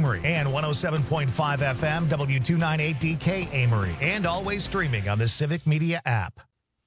Amory, and 107.5 FM W298DK Amory, and always streaming on the Civic Media app.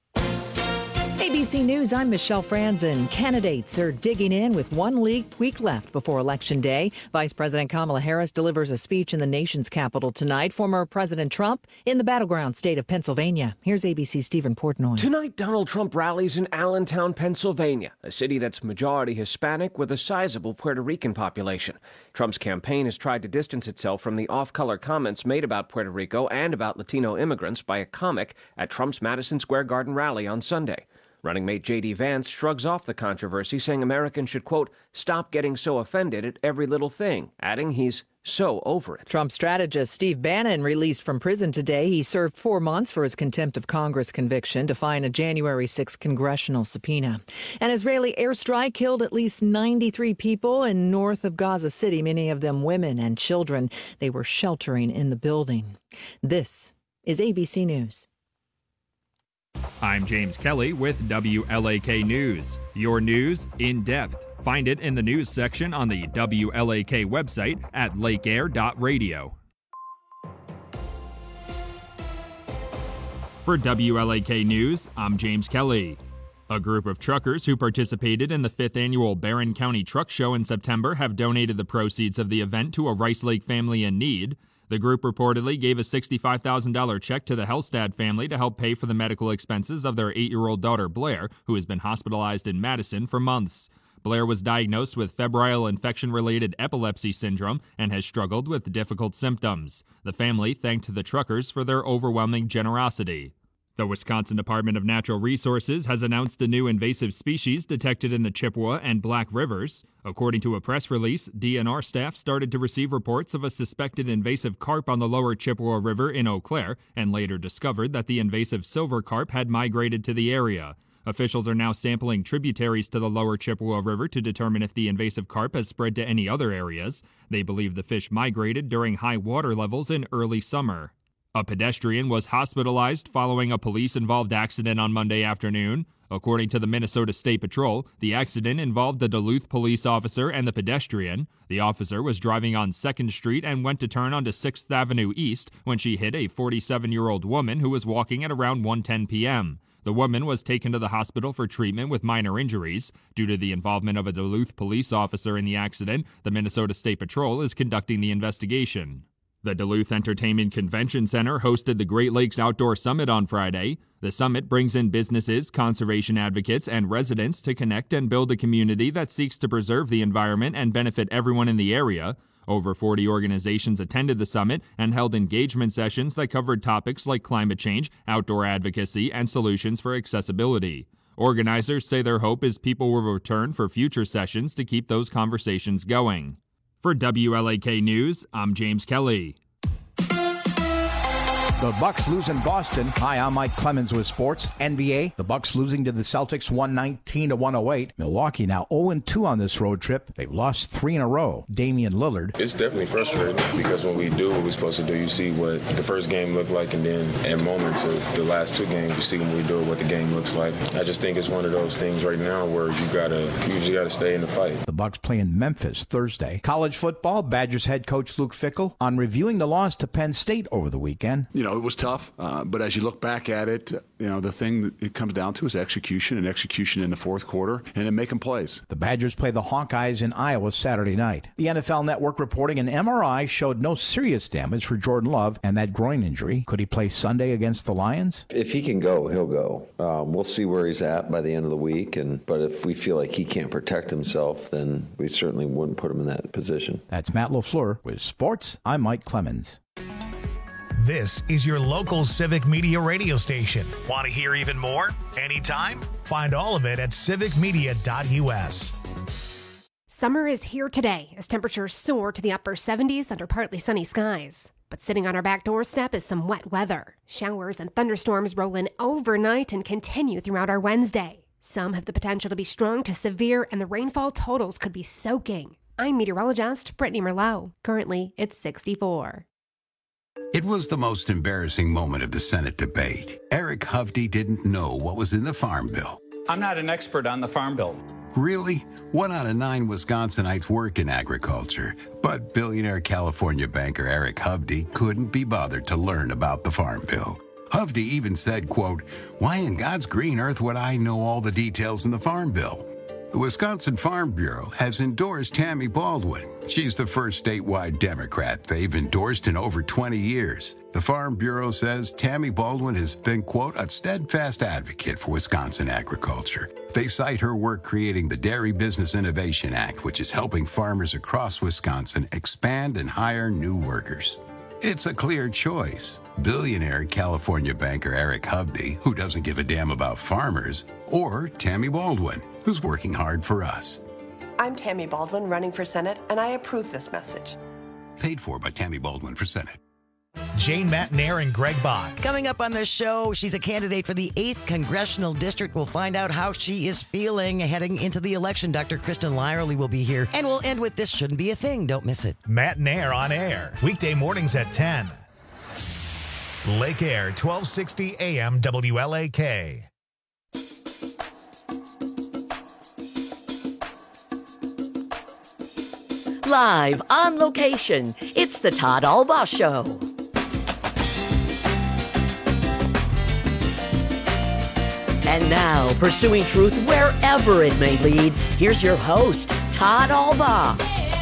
ABC News, I'm Michelle Franzen. Candidates are digging in with 1 week left before Election Day. Vice President Kamala Harris delivers a speech in the nation's capital tonight. Former President Trump in the battleground state of Pennsylvania. Here's ABC's Stephen Portnoy. Tonight, Donald Trump rallies in Allentown, Pennsylvania, a city that's majority Hispanic with a sizable Puerto Rican population. Trump's campaign has tried to distance itself from the off-color comments made about Puerto Rico and about Latino immigrants by a comic at Trump's Madison Square Garden rally on Sunday. Running mate J.D. Vance shrugs off the controversy, saying Americans should, quote, stop getting so offended at every little thing, adding he's so over it. Trump strategist Steve Bannon released from prison today. He served 4 months for his contempt of Congress conviction, defying a January 6 congressional subpoena. An Israeli airstrike killed at least 93 people in north of Gaza City, many of them women and children. They were sheltering in the building. This is ABC News. I'm James Kelly with WLAK News. Your news in depth. Find it in the news section on the WLAK website at lakeair.radio. For WLAK News, I'm James Kelly. A group of truckers who participated in the 5th annual Barron County Truck Show in September have donated the proceeds of the event to a Rice Lake family in need. The group reportedly gave a $65,000 check to the Hellstad family to help pay for the medical expenses of their 8-year-old daughter Blair, who has been hospitalized in Madison for months. Blair was diagnosed with febrile infection-related epilepsy syndrome and has struggled with difficult symptoms. The family thanked the truckers for their overwhelming generosity. The Wisconsin Department of Natural Resources has announced a new invasive species detected in the Chippewa and Black Rivers. According to a press release, DNR staff started to receive reports of a suspected invasive carp on the lower Chippewa River in Eau Claire and later discovered that the invasive silver carp had migrated to the area. Officials are now sampling tributaries to the lower Chippewa River to determine if the invasive carp has spread to any other areas. They believe the fish migrated during high water levels in early summer. A pedestrian was hospitalized following a police-involved accident on Monday afternoon. According to the Minnesota State Patrol, the accident involved the Duluth police officer and the pedestrian. The officer was driving on 2nd Street and went to turn onto 6th Avenue East when she hit a 47-year-old woman who was walking at around 1:10 p.m. The woman was taken to the hospital for treatment with minor injuries. Due to the involvement of a Duluth police officer in the accident, the Minnesota State Patrol is conducting the investigation. The Duluth Entertainment Convention Center hosted the Great Lakes Outdoor Summit on Friday. The summit brings in businesses, conservation advocates, and residents to connect and build a community that seeks to preserve the environment and benefit everyone in the area. Over 40 organizations attended the summit and held engagement sessions that covered topics like climate change, outdoor advocacy, and solutions for accessibility. Organizers say their hope is people will return for future sessions to keep those conversations going. For WLAK News, I'm James Kelly. The Bucks lose in Boston. Hi, I'm Mike Clemens with sports. NBA, the Bucks losing to the Celtics 119-108. Milwaukee now 0-2 on this road trip. They've lost 3 in a row. Damian Lillard. It's definitely frustrating because when we do what we're supposed to do, you see what the first game looked like, and then in moments of the last 2 games, you see when we do it, what the game looks like. I just think it's one of those things right now where you just gotta stay in the fight. The Bucks play in Memphis Thursday. College football, Badgers head coach Luke Fickell on reviewing the loss to Penn State over the weekend. It was tough, but as you look back at it, the thing that it comes down to is execution in the fourth quarter and in making plays. The Badgers play the Hawkeyes in Iowa Saturday night. The NFL Network reporting an MRI showed no serious damage for Jordan Love and that groin injury. Could he play Sunday against the Lions? If he can go, he'll go. We'll see where he's at by the end of the week, but if we feel like he can't protect himself, then we certainly wouldn't put him in that position. That's Matt LaFleur with sports. I'm Mike Clemens. This is your local Civic Media radio station. Want to hear even more? Anytime? Find all of it at civicmedia.us. Summer is here today as temperatures soar to the upper 70s under partly sunny skies. But sitting on our back doorstep is some wet weather. Showers and thunderstorms roll in overnight and continue throughout our Wednesday. Some have the potential to be strong to severe, and the rainfall totals could be soaking. I'm meteorologist Brittany Merlot. Currently, it's 64. It was the most embarrassing moment of the Senate debate. Eric Hovde didn't know what was in the Farm Bill. I'm not an expert on the Farm Bill. Really? 1 out of 9 Wisconsinites work in agriculture, but billionaire California banker Eric Hovde couldn't be bothered to learn about the Farm Bill. Hovde even said, quote, "Why in God's green earth would I know all the details in the Farm Bill?" The Wisconsin Farm Bureau has endorsed Tammy Baldwin. She's the first statewide Democrat they've endorsed in over 20 years. The Farm Bureau says Tammy Baldwin has been, quote, "a steadfast advocate for Wisconsin agriculture." They cite her work creating the Dairy Business Innovation Act, which is helping farmers across Wisconsin expand and hire new workers. It's a clear choice. Billionaire California banker Eric Hovde, who doesn't give a damn about farmers, or Tammy Baldwin, who's working hard for us. I'm Tammy Baldwin, running for Senate, and I approve this message. Paid for by Tammy Baldwin for Senate. Jane Matnair and Greg Bach. Coming up on the show, she's a candidate for the 8th Congressional District. We'll find out how she is feeling heading into the election. Dr. Kristen Lyerly will be here. And we'll end with This Shouldn't Be a Thing. Don't miss it. Matnair on air. Weekday mornings at 10. Lake Air, 1260 AM WLAK. Live on location, it's the Todd Albaugh Show. And now, pursuing truth wherever it may lead, here's your host, Todd Albaugh.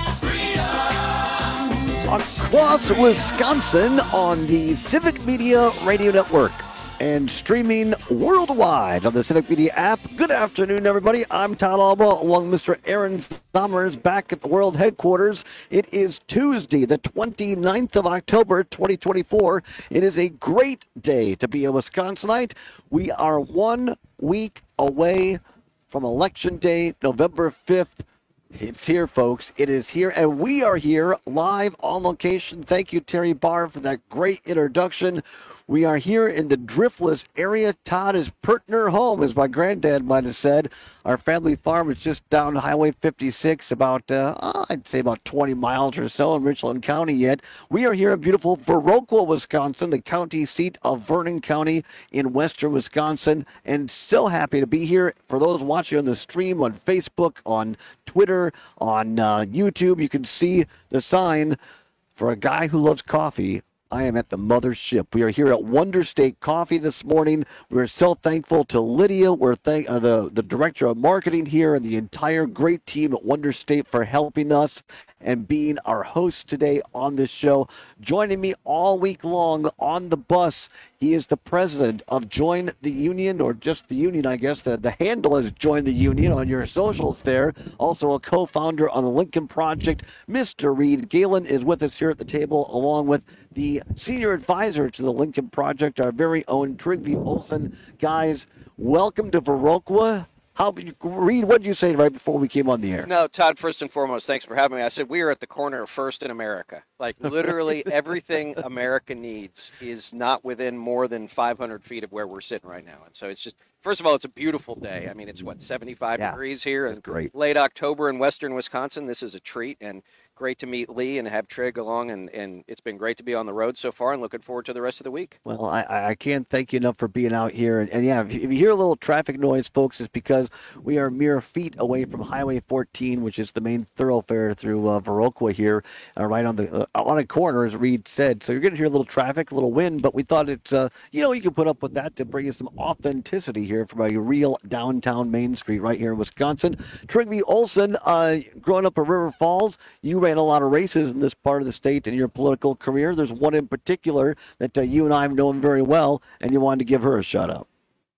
Across Wisconsin on the Civic Media Radio Network and streaming worldwide on the Civic Media app. Good afternoon, everybody. I'm Todd Albaugh, along with Mr. Aaron Summers, back at the world headquarters. It is Tuesday, the 29th of October, 2024. It is a great day to be a Wisconsinite. We are 1 week away from Election Day, November 5th. It's here, folks. It is here, and we are here live on location. Thank you, Terry Barr, for that great introduction. We are here in the Driftless area. Todd is Pertner home, as my granddad might have said. Our family farm is just down Highway 56, about, I'd say about 20 miles or so in Richland County yet. We are here in beautiful Viroqua, Wisconsin, the county seat of Vernon County in western Wisconsin, and so happy to be here. For those watching on the stream on Facebook, on Twitter, on YouTube, you can see the sign for a guy who loves coffee. I am at the mothership. We are here at Wonder State Coffee this morning. We're so thankful to Lydia. We're the director of marketing here and the entire great team at Wonder State for helping us and being our host today on this show. Joining me all week long on the bus, he is the president of Join the Union, or just the Union, I guess. The handle is Join the Union on your socials there. Also a co-founder on the Lincoln Project. Mr. Reed Galen is with us here at the table, along with the senior advisor to the Lincoln Project, our very own Trygve Olsen. Guys, welcome to Viroqua. Reed, what did you say right before we came on the air? No, Todd, first and foremost, thanks for having me. I said we are at the corner of First in America. Like, literally everything America needs is not within more than 500 feet of where we're sitting right now. And so it's just, first of all, it's a beautiful day. I mean, it's, 75 degrees here. It's great. Late October in western Wisconsin. This is a treat, and great to meet Lee and have Trig along, and it's been great to be on the road so far, and looking forward to the rest of the week. Well, I can't thank you enough for being out here. And yeah, if you hear a little traffic noise, folks, it's because we are mere feet away from Highway 14, which is the main thoroughfare through Viroqua here, right on a corner, as Reed said. So you're going to hear a little traffic, a little wind, but we thought it's, you can put up with that to bring us some authenticity here from a real downtown Main Street right here in Wisconsin. Trygve Olsen, growing up in River Falls, you ran a lot of races in this part of the state in your political career. There's one in particular that you and I have known very well, and you wanted to give her a shout out.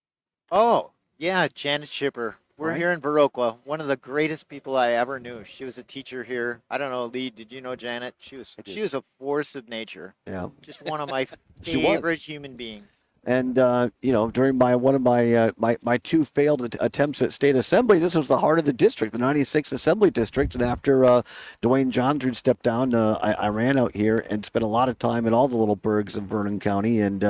Oh, yeah, Janet Schipper. We're here in Viroqua, one of the greatest people I ever knew. She was a teacher here. I don't know, Lee, did you know Janet? She was a force of nature. Yeah. Just one of my favorite human beings. And, during one of my two failed attempts at state assembly, this was the heart of the district, the 96th Assembly District. And after Dwayne Johnson stepped down, I ran out here and spent a lot of time in all the little burgs of Vernon County. And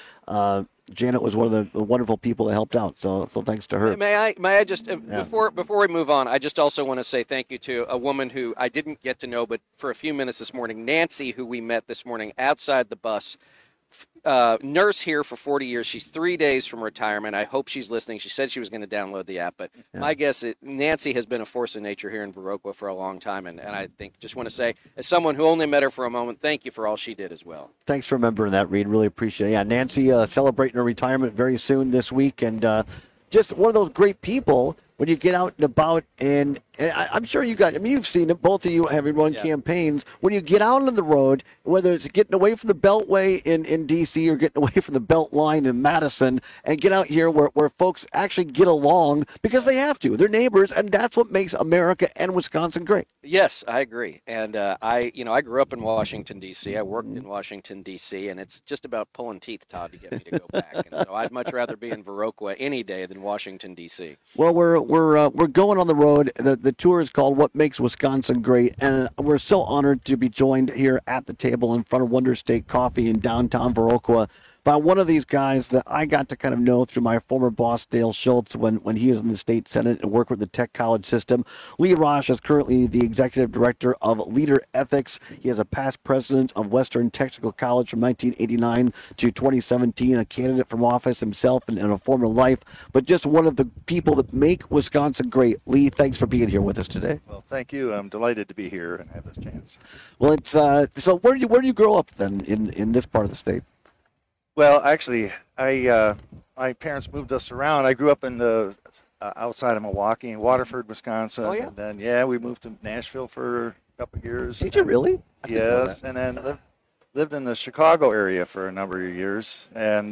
Janet was one of the wonderful people that helped out. So thanks to her. May I just, before we move on, I just also want to say thank you to a woman who I didn't get to know, but for a few minutes this morning, Nancy, who we met this morning outside the bus. nurse here for 40 years. She's 3 days from retirement. I hope she's listening. She said she was going to download the app, but my guess is Nancy has been a force of nature here in Viroqua for a long time, and I think just want to say, as someone who only met her for a moment, thank you for all she did as well. Thanks for remembering that, Reed. Really appreciate it. Yeah, Nancy celebrating her retirement very soon this week, and just one of those great people when you get out and about, and I'm sure you guys, I mean, you've seen it, both of you having run campaigns, when you get out on the road, whether it's getting away from the Beltway in D.C. or getting away from the Belt Line in Madison, and get out here where folks actually get along because they have to. They're neighbors, and that's what makes America and Wisconsin great. Yes, I agree. And I grew up in Washington, D.C. I worked in Washington, D.C., and it's just about pulling teeth, Todd, to get me to go back. And so I'd much rather be in Viroqua any day than Washington, D.C. Well, we're going on the road. The tour is called What Makes Wisconsin Great, and we're so honored to be joined here at the table in front of Wonder Steak Coffee in downtown Viroqua by one of these guys that I got to kind of know through my former boss, Dale Schultz, when he was in the state senate and worked with the Tech College system. Lee Rosh is currently the executive director of Leader Ethics. He is a past president of Western Technical College from 1989 to 2017, a candidate from office himself and in a former life, but just one of the people that make Wisconsin great. Lee, thanks for being here with us today. Well, thank you. I'm delighted to be here and have this chance. Well, it's so where do you grow up then in this part of the state? Well, actually, my parents moved us around. I grew up in the outside of Milwaukee, in Waterford, Wisconsin. Oh, yeah? And then, we moved to Nashville for a couple of years. Did you really? Yes, and then lived in the Chicago area for a number of years. And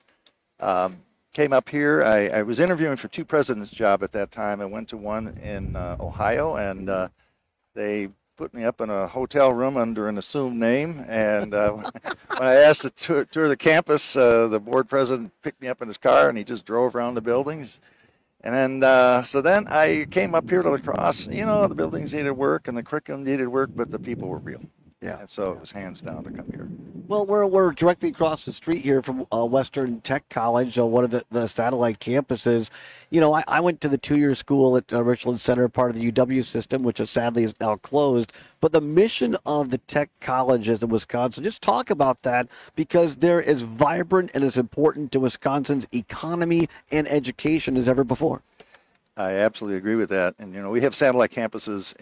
came up here. I was interviewing for 2 presidents' jobs at that time. I went to one in Ohio, and they put me up in a hotel room under an assumed name, and when I asked to tour the campus, the board president picked me up in his car, and he just drove around the buildings. And then, so then I came up here to La Crosse. The buildings needed work, and the curriculum needed work, but the people were real. Yeah. And so it was hands down to come here. Well, we're directly across the street here from Western Tech College, one of the satellite campuses. I went to the 2-year school at Richland Center, part of the UW system, which sadly is now closed. But the mission of the tech colleges in Wisconsin, just talk about that, because they're as vibrant and as important to Wisconsin's economy and education as ever before. I absolutely agree with that. And, we have satellite campuses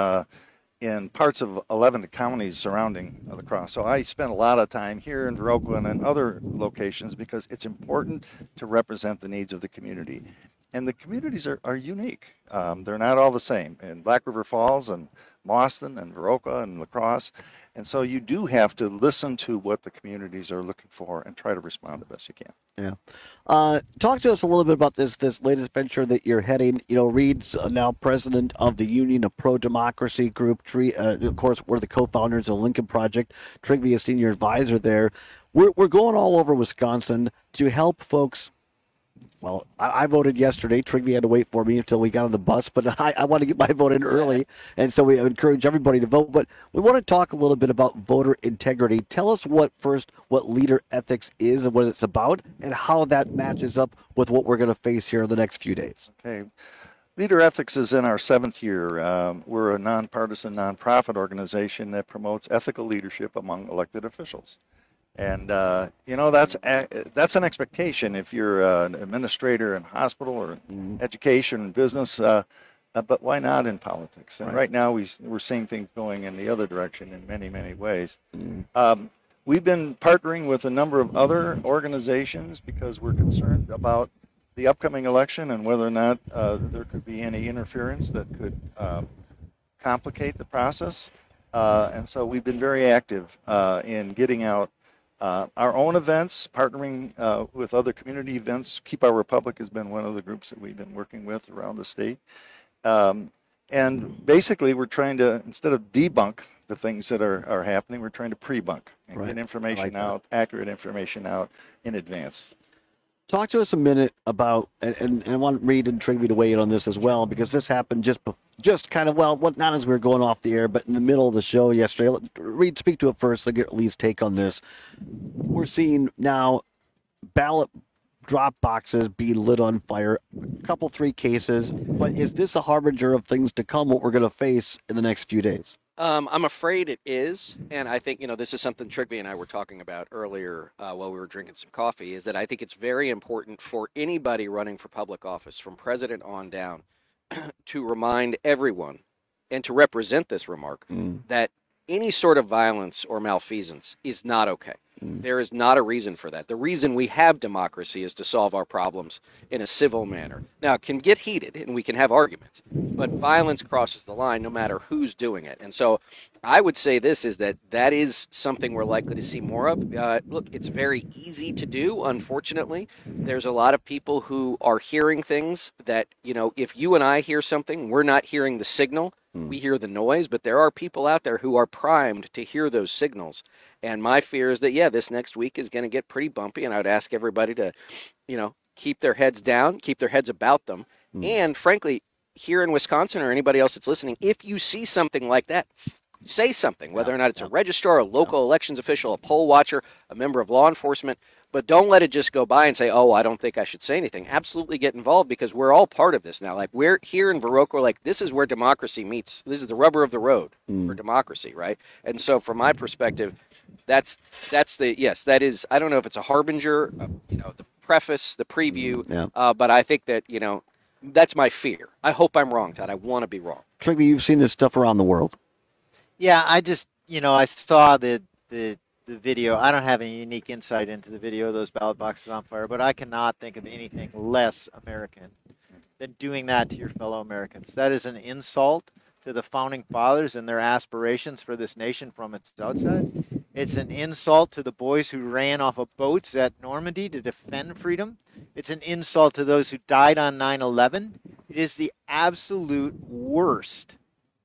in parts of 11 counties surrounding La Crosse. So I spent a lot of time here in Viroqua and in other locations because it's important to represent the needs of the community. And the communities are unique. They're not all the same. In Black River Falls and Mauston and Viroqua and La Crosse. And so you do have to listen to what the communities are looking for and try to respond the best you can. Yeah. Talk to us a little bit about this latest venture that you're heading. Reed's now president of the Union of Pro-Democracy Group. Of course, we're the co-founders of the Lincoln Project. Trigby is senior advisor there. We're going all over Wisconsin to help folks. Well, I voted yesterday. Trigby had to wait for me until we got on the bus, but I want to get my vote in early, and so we encourage everybody to vote. But we want to talk a little bit about voter integrity. Tell us what Leader Ethics is and what it's about, and how that matches up with what we're going to face here in the next few days. Okay. Leader Ethics is in our 7th year. We're a nonpartisan, nonprofit organization that promotes ethical leadership among elected officials. And, that's an expectation if you're an administrator in hospital or education and business, but why not in politics? And right now we're seeing things going in the other direction in many, many ways. We've been partnering with a number of other organizations because we're concerned about the upcoming election and whether or not there could be any interference that could complicate the process. And so we've been very active in getting out our own events, partnering with other community events. Keep Our Republic has been one of the groups that we've been working with around the state. And basically, we're trying to, instead of debunk the things that are happening, we're trying to pre-bunk and get information out, accurate information out in advance. Talk to us a minute about, and I want Reed and Trigby to weigh in on this as well, because this happened just kind of, not as we were going off the air, but in the middle of the show yesterday. Reed, speak to it first, get Lee's take on this. We're seeing now ballot drop boxes be lit on fire, a couple, 3 cases, but is this a harbinger of things to come, what we're going to face in the next few days? I'm afraid it is, and I think, this is something Trygve and I were talking about earlier while we were drinking some coffee, is that I think it's very important for anybody running for public office, from president on down, to remind everyone and to represent this remark that any sort of violence or malfeasance is not okay. There is not a reason for that. The reason we have democracy is to solve our problems in a civil manner. Now, it can get heated and we can have arguments, but violence crosses the line no matter who's doing it. And so I would say this is that is something we're likely to see more of. Look, it's very easy to do, unfortunately. There's a lot of people who are hearing things that, if you and I hear something, we're not hearing the signal. We hear the noise, but there are people out there who are primed to hear those signals. And my fear is that, this next week is going to get pretty bumpy, and I would ask everybody to, keep their heads down, keep their heads about them. And frankly, here in Wisconsin or anybody else that's listening, if you see something like that, say something, whether or not it's a registrar, a local elections official, a poll watcher, a member of law enforcement. But don't let it just go by and say, oh, I don't think I should say anything. Absolutely get involved, because we're all part of this now. Like, we're here in Viroqua, this is where democracy meets. This is the rubber of the road for democracy, right? And so from my perspective, that is, I don't know if it's a harbinger, the preface, the preview, but I think that, that's my fear. I hope I'm wrong, Todd. I want to be wrong. Trygve, you've seen this stuff around the world. Yeah, I just, I saw the video. I don't have any unique insight into the video of those ballot boxes on fire, but I cannot think of anything less American than doing that to your fellow Americans. That is an insult to the founding fathers and their aspirations for this nation from its outset. It's an insult to the boys who ran off of boats at Normandy to defend freedom. It's an insult to those who died on 9/11. It is the absolute worst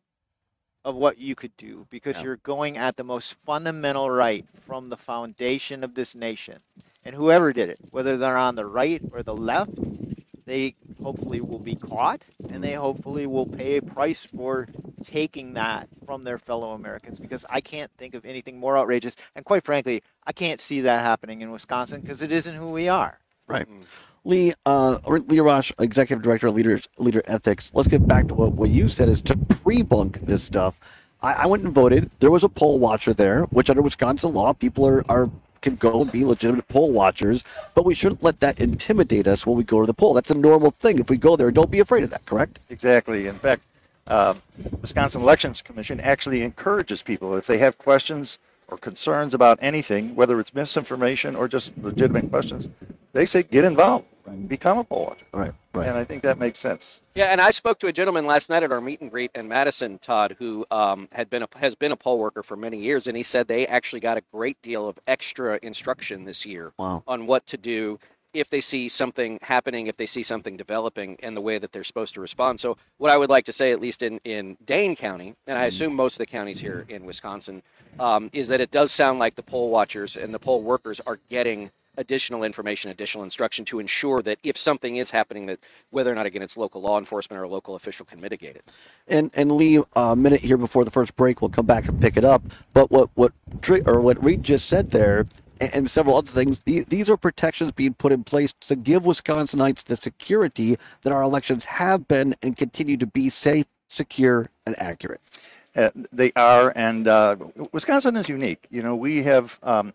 of what you could do, because you're going at the most fundamental right from the foundation of this nation. And whoever did it, whether they're on the right or the left, they hopefully will be caught, and they hopefully will pay a price for taking that from their fellow Americans, because I can't think of anything more outrageous. And quite frankly, I can't see that happening in Wisconsin, because it isn't who we are. Right. Lee Arash, Executive Director of Leader Ethics, let's get back to what you said is to pre-bunk this stuff. I went and voted. There was a poll watcher there, which under Wisconsin law, people can go and be legitimate poll watchers, but we shouldn't let that intimidate us when we go to the poll. That's a normal thing. If we go there, don't be afraid of that, correct? Exactly. In fact, Wisconsin Elections Commission actually encourages people, if they have questions or concerns about anything, whether it's misinformation or just legitimate questions, they say get involved, become a poll watcher. Right. And I think that makes sense. Yeah, and I spoke to a gentleman last night at our meet and greet in Madison, Todd, who has been a poll worker for many years, and he said they actually got a great deal of extra instruction this year on what to do if they see something happening, if they see something developing, and the way that they're supposed to respond. So what I would like to say, at least in Dane County, and I assume most of the counties here in Wisconsin, is that it does sound like the poll watchers and the poll workers are getting additional information, additional instruction to ensure that if something is happening, that whether or not, again, it's local law enforcement or a local official can mitigate it. And Lee, a minute here before the first break, we'll come back and pick it up. But what Reed just said there, and several other things, these are protections being put in place to give Wisconsinites the security that our elections have been and continue to be safe, secure, and accurate. They are, and Wisconsin is unique. We have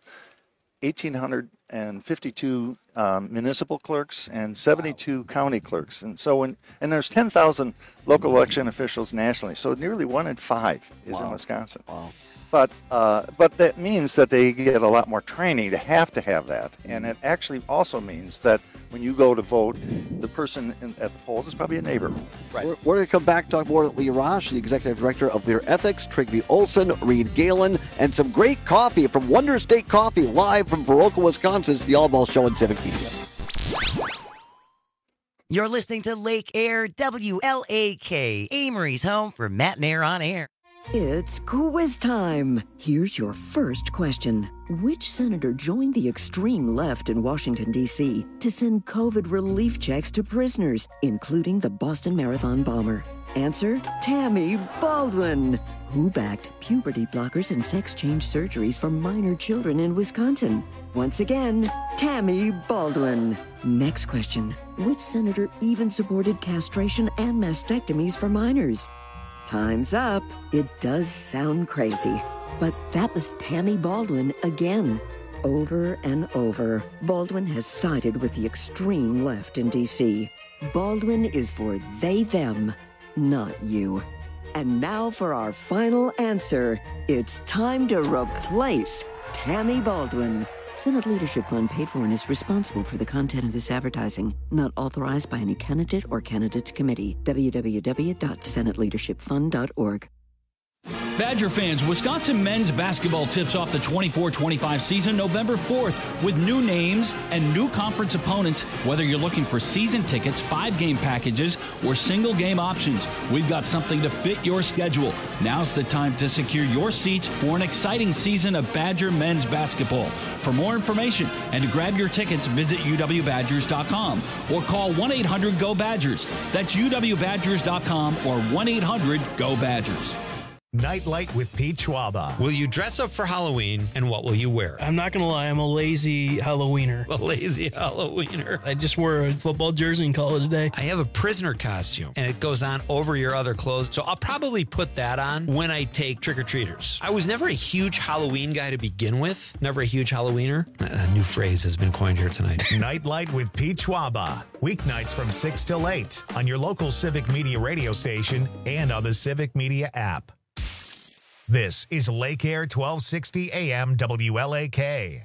1,852 municipal clerks and 72 county clerks, and so and there's 10,000 local election officials nationally. So nearly 1 in 5 is in Wisconsin. Wow. But that means that they get a lot more training to have that, and it actually also means that when you go to vote, the person at the polls is probably a neighbor. Right. We're going to come back, talk more with Lee Arash, the Executive Director of Leader Ethics, Trygve Olson, Reed Galen, and some great coffee from Wonder State Coffee, live from Viroqua, Wisconsin. It's the All Ball Show on Civic Media. You're listening to Lake Air, WLAK, Amory's home for Matt and Air on Air. It's quiz time. Here's your first question. Which senator joined the extreme left in Washington, D.C. to send COVID relief checks to prisoners, including the Boston Marathon bomber? Answer, Tammy Baldwin. Who backed puberty blockers and sex change surgeries for minor children in Wisconsin? Once again, Tammy Baldwin. Next question. Which senator even supported castration and mastectomies for minors? Time's up. It does sound crazy, but that was Tammy Baldwin again. Over and over, Baldwin has sided with the extreme left in D.C. Baldwin is for they, them, not you. And now for our final answer. It's time to replace Tammy Baldwin. Senate Leadership Fund paid for and is responsible for the content of this advertising. Not authorized by any candidate or candidates committee. www.senateleadershipfund.org. Badger fans, Wisconsin men's basketball tips off the 24-25 season November 4th with new names and new conference opponents. Whether you're looking for season tickets, 5-game packages, or single-game options, we've got something to fit your schedule. Now's the time to secure your seats for an exciting season of Badger men's basketball. For more information and to grab your tickets, visit uwbadgers.com or call 1-800-GO-BADGERS. That's uwbadgers.com or 1-800-GO-BADGERS. Nightlight with Pete Schwaba. Will you dress up for Halloween, and what will you wear? I'm not going to lie, I'm a lazy Halloweener. A lazy Halloweener. I just wore a football jersey and call it a day. I have a prisoner costume, and it goes on over your other clothes, so I'll probably put that on when I take trick-or-treaters. I was never a huge Halloween guy to begin with, never a huge Halloweener. A new phrase has been coined here tonight. Nightlight with Pete Schwaba. Weeknights from 6 till 8 on your local Civic Media radio station and on the Civic Media app. This is Lake Air 1260 AM WLAK.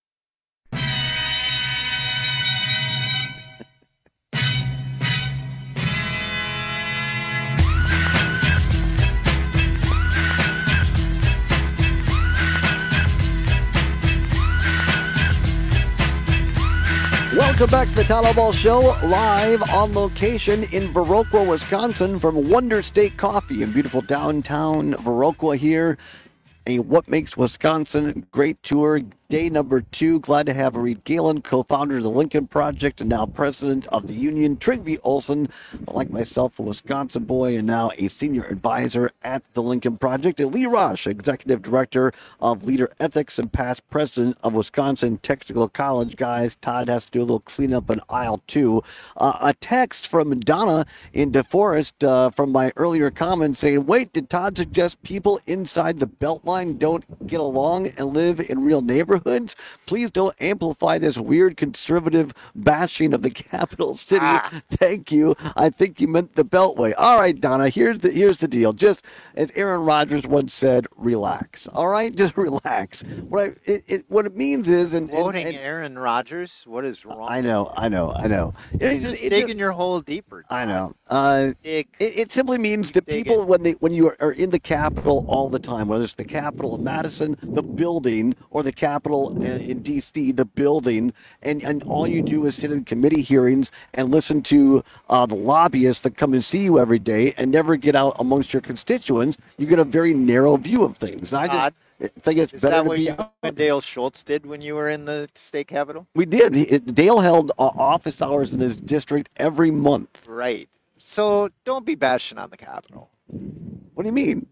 Welcome back to the Tyler Ball Show, live on location in Viroqua, Wisconsin, from Wonder State Coffee in beautiful downtown Viroqua here. A What Makes Wisconsin Great tour, day number 2. Glad to have Reed Galen, co-founder of the Lincoln Project and now president of the union. Trygve Olsen, like myself, a Wisconsin boy and now a senior advisor at the Lincoln Project. And Lee Rosh, executive director of Leader Ethics and past president of Wisconsin Technical College. Guys, Todd has to do a little cleanup in aisle 2. A text from Donna in DeForest from my earlier comments saying, wait, did Todd suggest people inside the Beltline don't get along and live in real neighborhoods? Please don't amplify this weird conservative bashing of the capital city. Thank you. I think you meant the Beltway. All right, Donna, here's the deal. Just as Aaron Rodgers once said, relax. All right, just relax. What it means is, quoting Aaron Rodgers. What is wrong? I know. Just digging your hole deeper. I know. It simply means that people, when you are in the Capitol all the time, whether it's the Capitol in Madison, the building, or the Capitol in D.C., the building, and all you do is sit in committee hearings and listen to the lobbyists that come and see you every day and never get out amongst your constituents, you get a very narrow view of things. And I just think it's better to be. Is that what Dale Schultz did when you were in the state capitol? We did. Dale held office hours in his district every month. Right. So don't be bashing on the Capitol. What do you mean?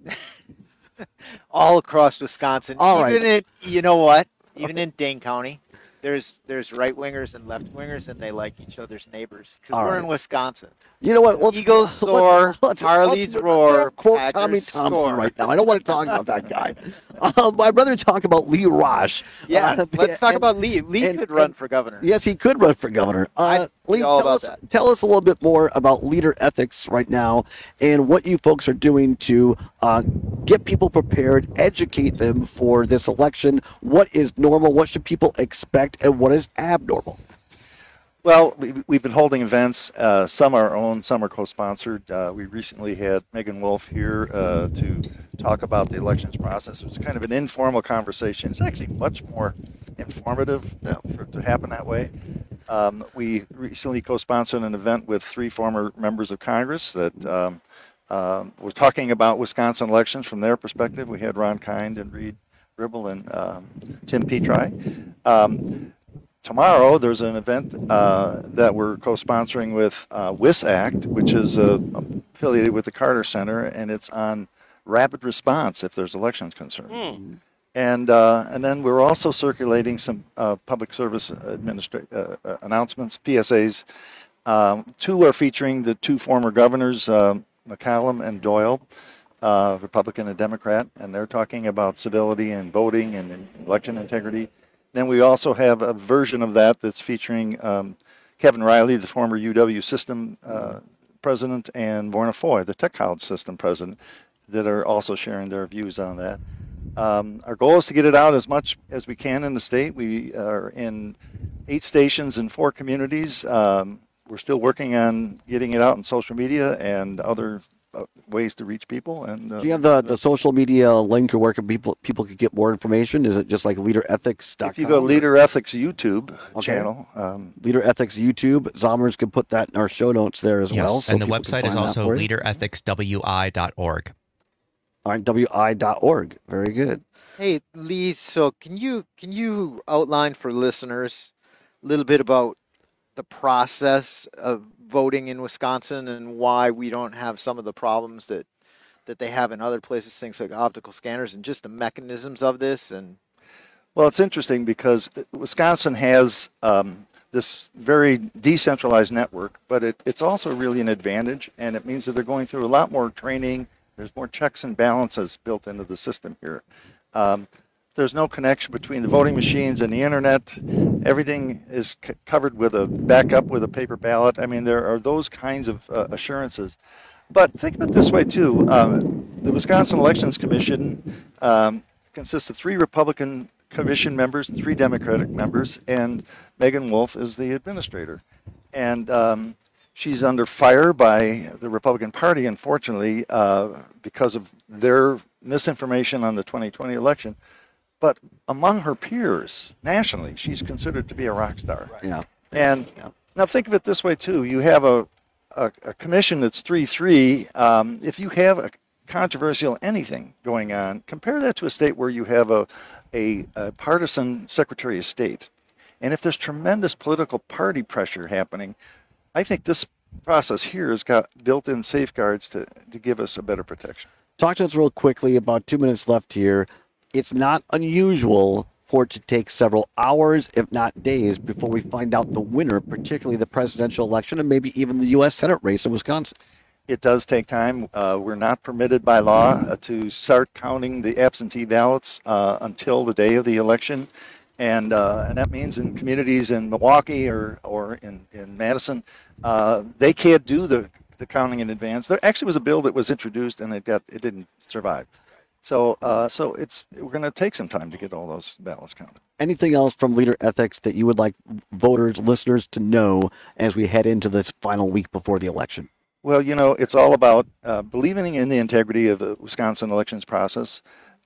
All across Wisconsin. All right. You know what? Even in Dane County, there's right-wingers and left-wingers, and they like each other's neighbors. Because we're in Wisconsin. You know what? Eagles soar, Harleys roar, quote Packers Tommy Thompson score. right now. I don't want to talk about that guy. I'd rather talk about Lee Rosh. Yeah, let's talk about Lee. Lee could run for governor. Yes, he could run for governor. Lee, tell us a little bit more about Leader Ethics right now and what you folks are doing to get people prepared, educate them for this election. What is normal? What should people expect? And what is abnormal? Well, we've been holding events. Some are our own, some are co-sponsored. We recently had Megan Wolf here to talk about the elections process. It was kind of an informal conversation. It's actually much more informative to happen that way. We recently co-sponsored an event with 3 former members of Congress that was talking about Wisconsin elections from their perspective. We had Ron Kind and Reed Ribble and Tim Petri. Tomorrow, there's an event that we're co-sponsoring with WISACT, which is affiliated with the Carter Center, and it's on rapid response if there's elections concerned. And then we're also circulating some public service announcements, PSAs. 2 are featuring the 2 former governors, McCallum and Doyle. Republican and Democrat, and they're talking about civility and voting and election integrity. Then we also have a version of that that's featuring Kevin Riley, the former UW system president, and Borna Foy, the Tech College system president, that are also sharing their views on that. Our goal is to get it out as much as we can in the state. We are in 8 stations in 4 communities. We're still working on getting it out on social media and other ways to reach people. And do you have the social media link, or where can people could get more information? Is it just like leaderethics.com? If you go Leader Ethics YouTube channel. Leader Ethics YouTube. Zommers can put that in our show notes there as well. So and the website is also leaderethicswi.org. All right, wi.org. Very good. Hey, Lee, so can you outline for listeners a little bit about the process of voting in Wisconsin and why we don't have some of the problems that they have in other places, things like optical scanners, and just the mechanisms of this? And well, it's interesting because Wisconsin has this very decentralized network, but it's also really an advantage, and it means that they're going through a lot more training. There's more checks and balances built into the system here. There's no connection between the voting machines and the internet. Everything is covered with a backup with a paper ballot. I mean, there are those kinds of assurances. But think of it this way, too. The Wisconsin Elections Commission consists of 3 Republican commission members and 3 Democratic members, and Megan Wolf is the administrator. And she's under fire by the Republican Party, unfortunately, because of their misinformation on the 2020 election. But among her peers nationally, she's considered to be a rock star. Yeah. And now think of it this way, too. You have a commission that's 3-3. If you have a controversial anything going on, compare that to a state where you have a partisan Secretary of State. And if there's tremendous political party pressure happening, I think this process here has got built-in safeguards to give us a better protection. Talk to us real quickly, about 2 minutes left here. It's not unusual for it to take several hours, if not days, before we find out the winner, particularly the presidential election and maybe even the U.S. Senate race in Wisconsin. It does take time. We're not permitted by law to start counting the absentee ballots until the day of the election. And that means in communities in Milwaukee or in Madison, they can't do the counting in advance. There actually was a bill that was introduced and it didn't survive. So we're going to take some time to get all those ballots counted. Anything else from Leader Ethics that you would like voters, listeners to know as we head into this final week before the election? Well, it's all about believing in the integrity of the Wisconsin elections process,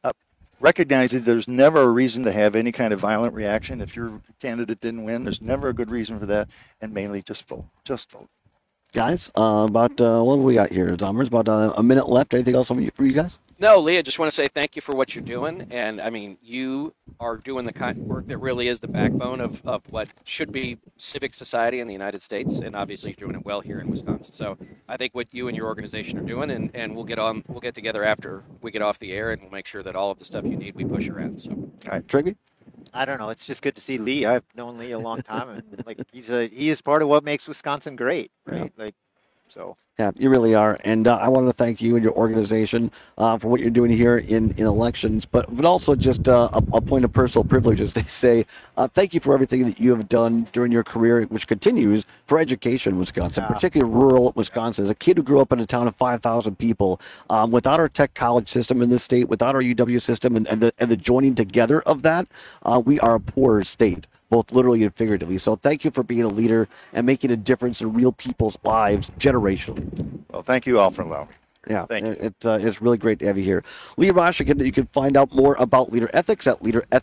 recognizing there's never a reason to have any kind of violent reaction. If your candidate didn't win, there's never a good reason for that, and mainly just vote. Just vote. Guys, what do we got here? Zommers, about a minute left. Anything else for you guys? No, Lee, I just want to say thank you for what you're doing. And, I mean, you are doing the kind of work that really is the backbone of what should be civic society in the United States. And obviously you're doing it well here in Wisconsin. So I think what you and your organization are doing, and we'll get together after we get off the air, and we'll make sure that all of the stuff you need, we push around. So, all right, Trigby? I don't know. It's just good to see Lee. I've known Lee a long time. And, he is part of what makes Wisconsin great, right? Yeah. So. Yeah, you really are. And I want to thank you and your organization for what you're doing here in elections, but also just a point of personal privilege, as they say. Thank you for everything that you have done during your career, which continues for education in Wisconsin, particularly rural Wisconsin. As a kid who grew up in a town of 5,000 people, without our tech college system in this state, without our UW system and the joining together of that, we are a poorer state, both literally and figuratively. So thank you for being a leader and making a difference in real people's lives generationally. Well, thank you all for allowing me. Yeah, it's really great to have you here. Lee Rosh, again, you can find out more about Leader Ethics at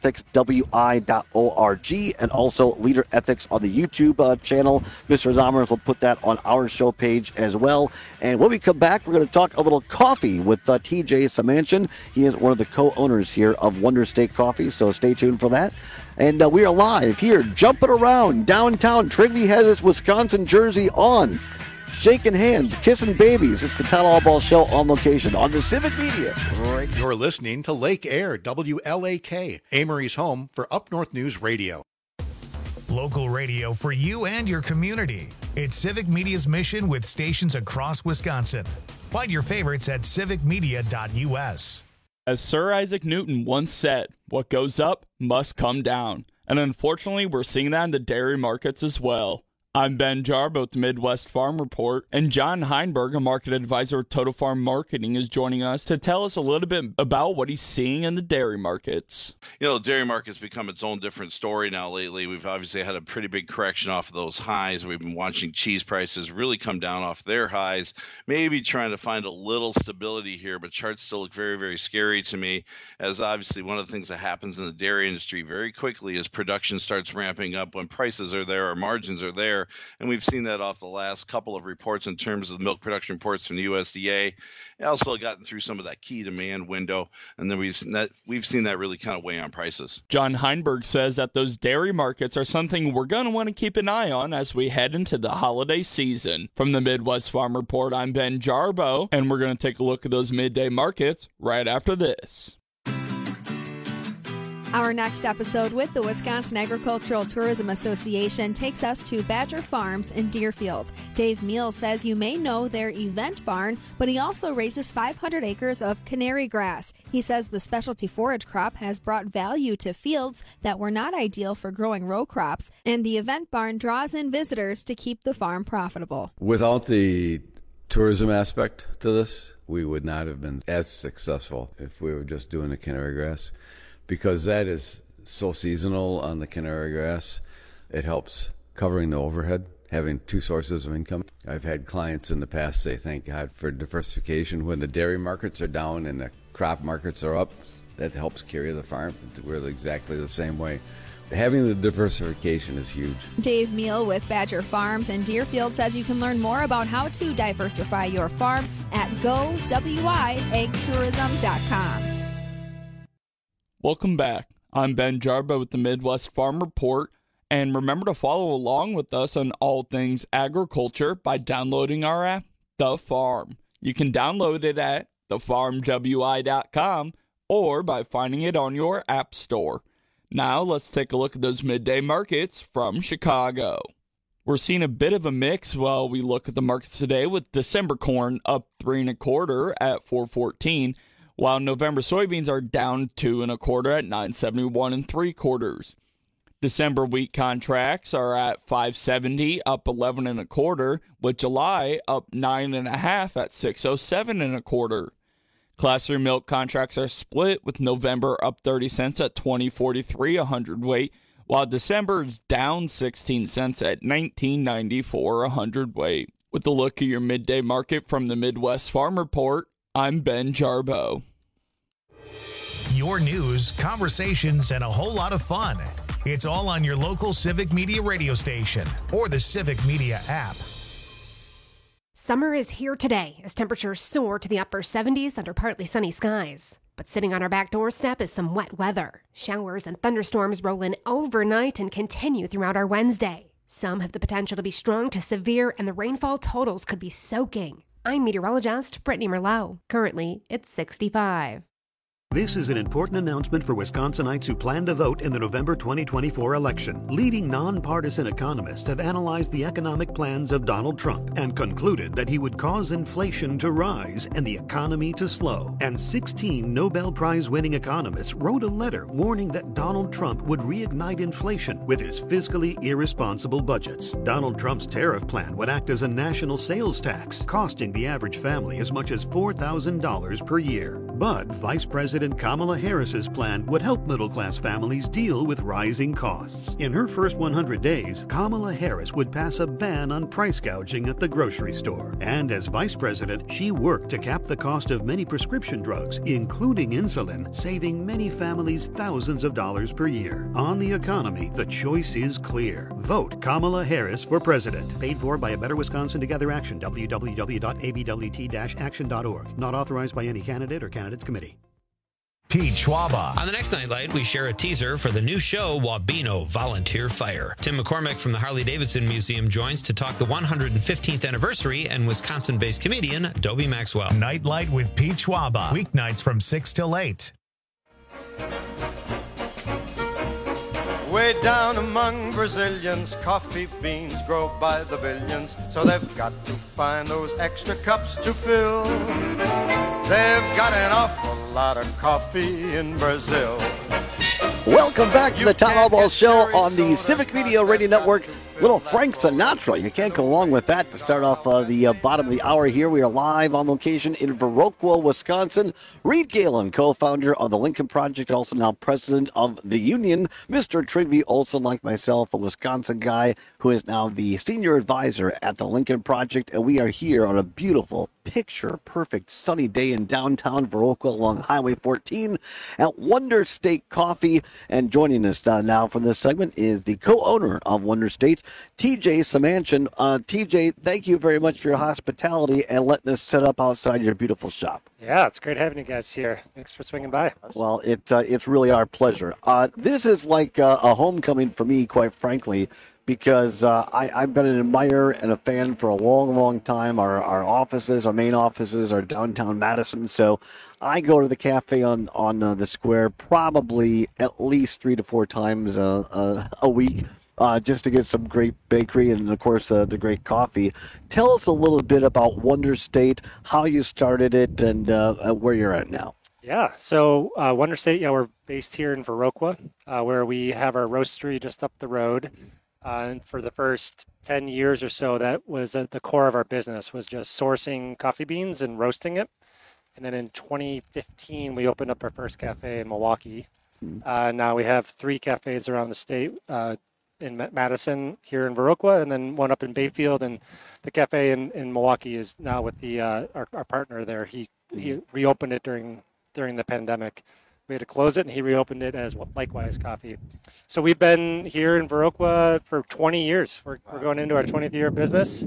leaderethicswi.org and also Leader Ethics on the YouTube channel. Mr. Zommers will put that on our show page as well. And when we come back, we're going to talk a little coffee with TJ Samanchian. He is one of the co-owners here of Wonder State Coffee, so stay tuned for that. And we are live here, jumping around downtown. Trigby has his Wisconsin jersey on, shaking hands, kissing babies. It's the Town Hall Ball Show on location on the Civic Media. Right. You're listening to Lake Air, WLAK, Amory's home for Up North News Radio. Local radio for you and your community. It's Civic Media's mission with stations across Wisconsin. Find your favorites at civicmedia.us. As Sir Isaac Newton once said, what goes up must come down. And unfortunately, we're seeing that in the dairy markets as well. I'm Ben Jarbo with the Midwest Farm Report, and John Heinberg, a market advisor with Total Farm Marketing, is joining us to tell us a little bit about what he's seeing in the dairy markets. You know, dairy market's become its own different story now lately. We've obviously had a pretty big correction off of those highs. We've been watching cheese prices really come down off their highs, maybe trying to find a little stability here, but charts still look very, very scary to me, as obviously one of the things that happens in the dairy industry very quickly is production starts ramping up when prices are there or margins are there. And we've seen that off the last couple of reports in terms of the milk production reports from the USDA. Also gotten through some of that key demand window, and then we've seen that really kind of weigh on prices. John Heinberg says that those dairy markets are something we're going to want to keep an eye on as we head into the holiday season. From the Midwest Farm Report, I'm Ben Jarbo, and we're going to take a look at those midday markets right after this. Our next episode with the Wisconsin Agricultural Tourism Association takes us to Badger Farms in Deerfield. Dave Meal says you may know their event barn, but he also raises 500 acres of canary grass. He says the specialty forage crop has brought value to fields that were not ideal for growing row crops, and the event barn draws in visitors to keep the farm profitable. Without the tourism aspect to this, we would not have been as successful if we were just doing the canary grass. Because that is so seasonal on the canary grass, it helps covering the overhead, having two sources of income. I've had clients in the past say, thank God for diversification. When the dairy markets are down and the crop markets are up, that helps carry the farm. We're exactly the same way. Having the diversification is huge. Dave Meal with Badger Farms in Deerfield says you can learn more about how to diversify your farm at gowiagtourism.com. Welcome back. I'm Ben Jarbo with the Midwest Farm Report, and remember to follow along with us on all things agriculture by downloading our app, The Farm. You can download it at thefarmwi.com or by finding it on your app store. Now let's take a look at those midday markets from Chicago. We're seeing a bit of a mix while we look at the markets today, with December corn up 3 1/4 at $4.14. While November soybeans are down 2 1/4 at $9.71 3/4. December wheat contracts are at $5.70, up 11 1/4, with July up 9 1/2 at $6.07 1/4. Class 3 milk contracts are split, with November up 30 cents at $20.43 a hundredweight, while December is down 16 cents at $19.94 a hundredweight. With a look at your midday market from the Midwest Farm Report, I'm Ben Jarbo. Your news, conversations, and a whole lot of fun. It's all on your local Civic Media radio station or the Civic Media app. Summer is here today as temperatures soar to the upper 70s under partly sunny skies. But sitting on our back doorstep is some wet weather. Showers and thunderstorms roll in overnight and continue throughout our Wednesday. Some have the potential to be strong to severe, and the rainfall totals could be soaking. I'm meteorologist Brittany Merlot. Currently, it's 65. This is an important announcement for Wisconsinites who plan to vote in the November 2024 election. Leading nonpartisan economists have analyzed the economic plans of Donald Trump and concluded that he would cause inflation to rise and the economy to slow. And 16 Nobel Prize-winning economists wrote a letter warning that Donald Trump would reignite inflation with his fiscally irresponsible budgets. Donald Trump's tariff plan would act as a national sales tax, costing the average family as much as $4,000 per year. But Vice President Kamala Harris's plan would help middle-class families deal with rising costs. In her first 100 days, Kamala Harris would pass a ban on price gouging at the grocery store. And as vice president, she worked to cap the cost of many prescription drugs, including insulin, saving many families thousands of dollars per year. On the economy, the choice is clear. Vote Kamala Harris for president. Paid for by A Better Wisconsin Together Action, www.abwt-action.org. Not authorized by any candidate or candidates committee. Pete Schwaba. On the next Nightlight, we share a teaser for the new show, Wabeno Volunteer Fire. Tim McCormick from the Harley-Davidson Museum joins to talk the 115th anniversary and Wisconsin-based comedian Dobie Maxwell. Nightlight with Pete Schwaba. Weeknights from 6 till 8. Way down among Brazilians, coffee beans grow by the billions, so they've got to find those extra cups to fill. They've got an awful lot of coffee in Brazil. Welcome back to the Tom Albaugh Show on the Civic Media Radio Network. Little Frank Sinatra. You can't go wrong with that. To start off the bottom of the hour here, we are live on location in Viroqua, Wisconsin. Reed Galen, co-founder of the Lincoln Project, also now president of the union. Mr. Trygve Olsen, like myself, a Wisconsin guy who is now the senior advisor at the Lincoln Project. And we are here on a beautiful, picture-perfect sunny day in downtown Viroqua along Highway 14 at Wonder State Coffee. And joining us now for this segment is the co-owner of Wonder State, TJ Semanchik. TJ, thank you very much for your hospitality and letting us set up outside your beautiful shop. Yeah, it's great having you guys here. Thanks for swinging by. Well, it's really our pleasure. This is like a homecoming for me, quite frankly, because I've been an admirer and a fan for a long, long time. Our offices, our main offices are downtown Madison, so I go to the cafe on the square probably at least 3 to 4 times a week. Just to get some great bakery and, of course, the great coffee. Tell us a little bit about Wonder State, how you started it, and where you're at now. Yeah, so Wonder State, we're based here in Viroqua, where we have our roastery just up the road. And for the first 10 years or so, that was at the core of our business, was just sourcing coffee beans and roasting it. And then in 2015, we opened up our first cafe in Milwaukee. Now we have 3 cafes around the state, in Madison, here in Viroqua, and then one up in Bayfield. And the cafe in Milwaukee is now with our partner there. He reopened it during the pandemic. We had to close it, and he reopened it as Likewise Coffee. So we've been here in Viroqua for 20 years. We're going into our 20th year of business.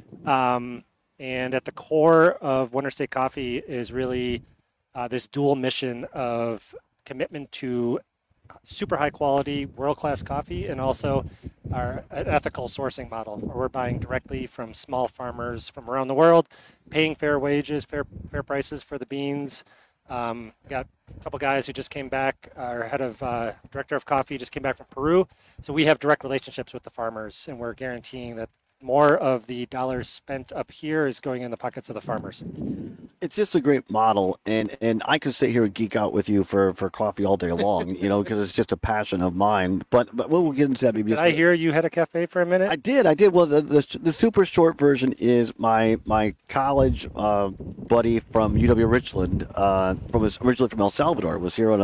And at the core of Wonder State Coffee is really this dual mission of commitment to super high quality, world-class coffee, and also our ethical sourcing model, where we're buying directly from small farmers from around the world, paying fair wages, fair prices for the beans. Got a couple guys who just came back. Our head of director of coffee just came back from Peru. So we have direct relationships with the farmers, and we're guaranteeing that more of the dollars spent up here is going in the pockets of the farmers. It's just a great model, and I could sit here and geek out with you for coffee all day long, because it's just a passion of mine. But we'll get into that maybe. Did I hear you had a cafe for a minute? I did. Well, the super short version is my college buddy from UW Richland, originally from El Salvador, was here on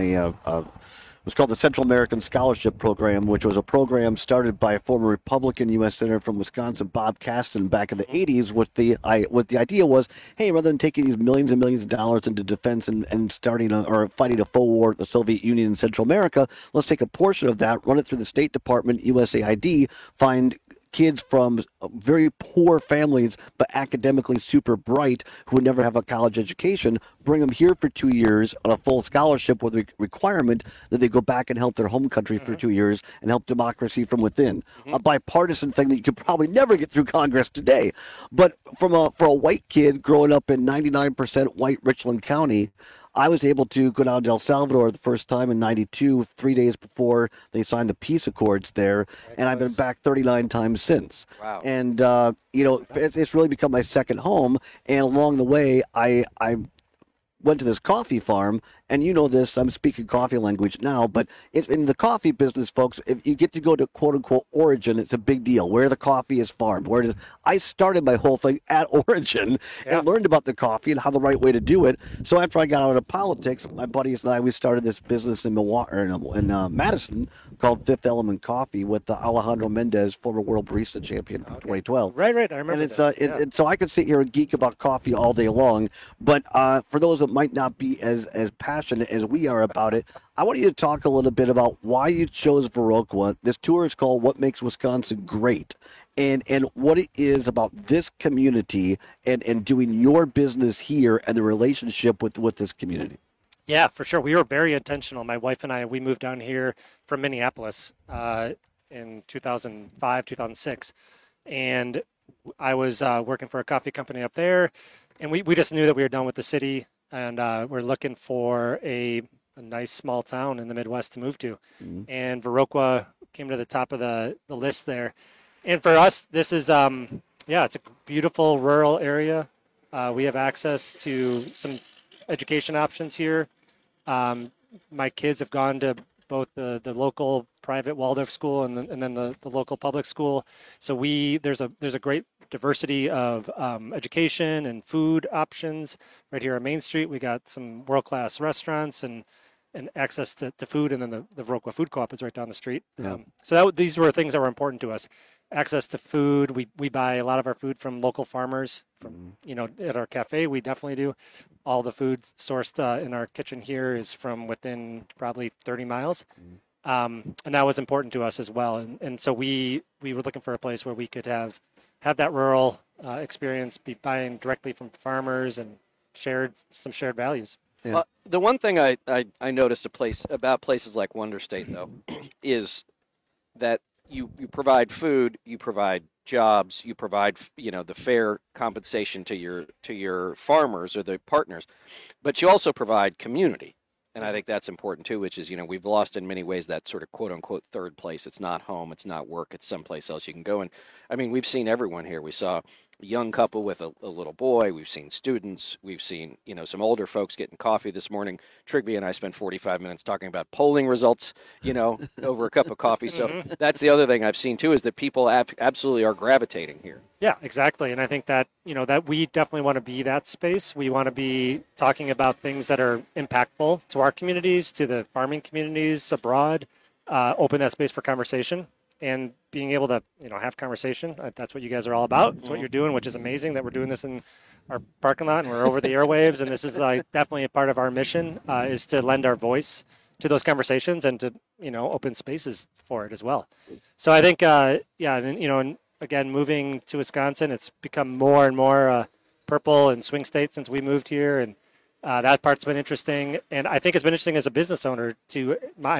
a it was called the Central American Scholarship Program, which was a program started by a former Republican U.S. Senator from Wisconsin, Bob Kasten, back in the 80s. What the idea was, hey, rather than taking these millions and millions of dollars into defense and starting or fighting a full war with the Soviet Union in Central America, let's take a portion of that, run it through the State Department, USAID, find kids from very poor families but academically super bright who would never have a college education, bring them here for 2 years on a full scholarship with a requirement that they go back and help their home country for 2 years and help democracy from within. A bipartisan thing that you could probably never get through Congress today. But for a white kid growing up in 99% white Richland County, I was able to go down to El Salvador the first time in 92, 3 days before they signed the peace accords there, and I've been back 39 times since. Wow. And, it's really become my second home, and along the way, I went to this coffee farm, and you know this, I'm speaking coffee language now, but in the coffee business, folks, if you get to go to quote-unquote origin, it's a big deal, where the coffee is farmed. I started my whole thing at origin and learned about the coffee and how the right way to do it. So after I got out of politics, my buddies and I, we started this business in Madison called Fifth Element Coffee with Alejandro Mendez, former world barista champion from 2012. Right, I remember and so I could sit here and geek about coffee all day long, but for those that might not be as passionate as we are about it, I want you to talk a little bit about why you chose Viroqua. This tour is called What Makes Wisconsin Great, and what it is about this community and doing your business here and the relationship with this community. Yeah, for sure. We were very intentional. My wife and I, we moved down here from Minneapolis in 2005, 2006. And I was working for a coffee company up there. And we just knew that we were done with the city. And we're looking for a a nice small town in the Midwest to move to. And Viroqua came to the top of the list there. And for us, this is, it's a beautiful rural area. We have access to some education options here. My kids have gone to both the local private Waldorf school and then the local public school. So there's a great diversity of education and food options right here on Main Street. We got some world-class restaurants and access to food, and then the Viroqua Food Co-op is right down the street. Yeah. These were things that were important to us. Access to food. We buy a lot of our food from local farmers. At our cafe, we definitely do. All the food sourced in our kitchen here is from within probably 30 miles. And that was important to us as well. And so we were looking for a place where we could have that rural experience, be buying directly from farmers and some shared values. Yeah. The one thing I noticed about places like Wonder State, though, is that you provide food, you provide jobs, you provide the fair compensation to your farmers or the partners, but you also provide community. And I think that's important too, which is, we've lost in many ways that sort of quote unquote third place. It's not home, it's not work, it's someplace else you can go. And I mean, we've seen everyone here. We saw a young couple with a little boy. We've seen students. We've seen, some older folks getting coffee this morning. Trigby and I spent 45 minutes talking about polling results, over a cup of coffee. So that's the other thing I've seen too, is that people absolutely are gravitating here. Yeah, exactly. And I think that, that we definitely want to be that space. We want to be talking about things that are impactful to our communities, to the farming communities abroad, open that space for conversation and being able to, have conversation. That's what you guys are all about. That's what you're doing, which is amazing that we're doing this in our parking lot and we're over the airwaves. And this is definitely a part of our mission is to lend our voice to those conversations and to, open spaces for it as well. So I think, and again, moving to Wisconsin, it's become more and more purple and swing state since we moved here, and that part's been interesting. And I think it's been interesting as a business owner to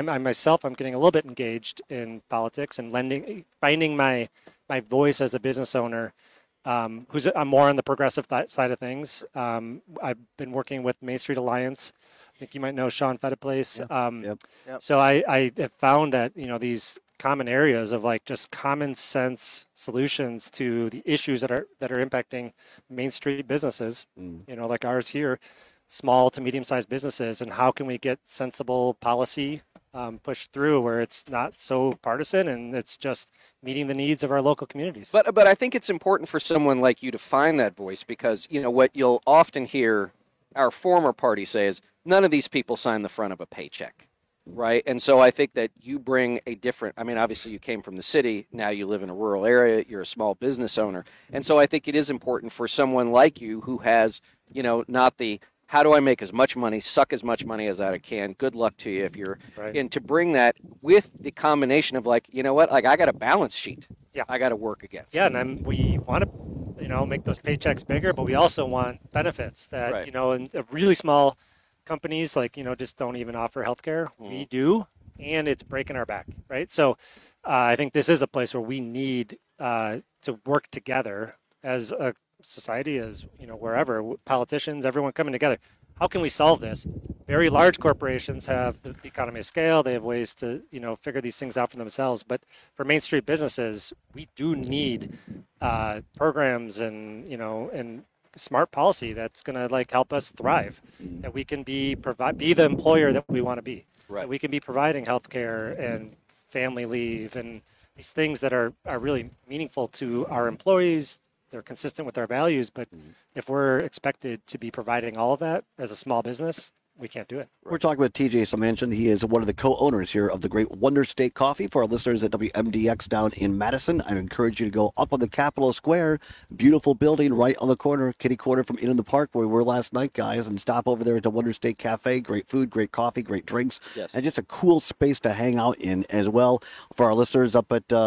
I'm getting a little bit engaged in politics and finding my voice as a business owner. I'm more on the progressive side of things. I've been working with Main Street Alliance. I think you might know Sean Fediplace. Yep. So I have found that these common areas of just common sense solutions to the issues that are impacting Main Street businesses, like ours here, small to medium-sized businesses, and how can we get sensible policy pushed through where it's not so partisan and it's just meeting the needs of our local communities. But I think it's important for someone like you to find that voice because, what you'll often hear our former party say is none of these people sign the front of a paycheck. Right. And so I think that you bring obviously you came from the city. Now you live in a rural area. You're a small business owner. And so I think it is important for someone like you who has, not the how do I make as much money, suck as much money as I can. Good luck to you if you're and to bring that with the combination of I got a balance sheet. Yeah. I got to work against. Yeah. And we want to, make those paychecks bigger, but we also want benefits that, in a really small companies just don't even offer healthcare. We do, and it's breaking our back, right? So I think this is a place where we need to work together as a society, as wherever, politicians, everyone coming together. How can we solve this? Very large corporations have the economy of scale. They have ways to figure these things out for themselves. But for Main Street businesses, we do need programs and smart policy that's going to help us thrive, that we can be the employer that we want to be, that we can be providing healthcare and family leave and these things that are really meaningful to our employees. They're consistent with our values, but if we're expected to be providing all of that as a small business, we can't do it. We're talking with TJ, as I mentioned. He is one of the co-owners here of the great Wonder State Coffee. For our listeners at WMDX down in Madison, I encourage you to go up on the Capitol Square. Beautiful building right on the corner, kitty corner from in the park where we were last night, guys, and stop over there at the Wonder State Cafe. Great food, great coffee, great drinks, and just a cool space to hang out in as well. For our listeners up at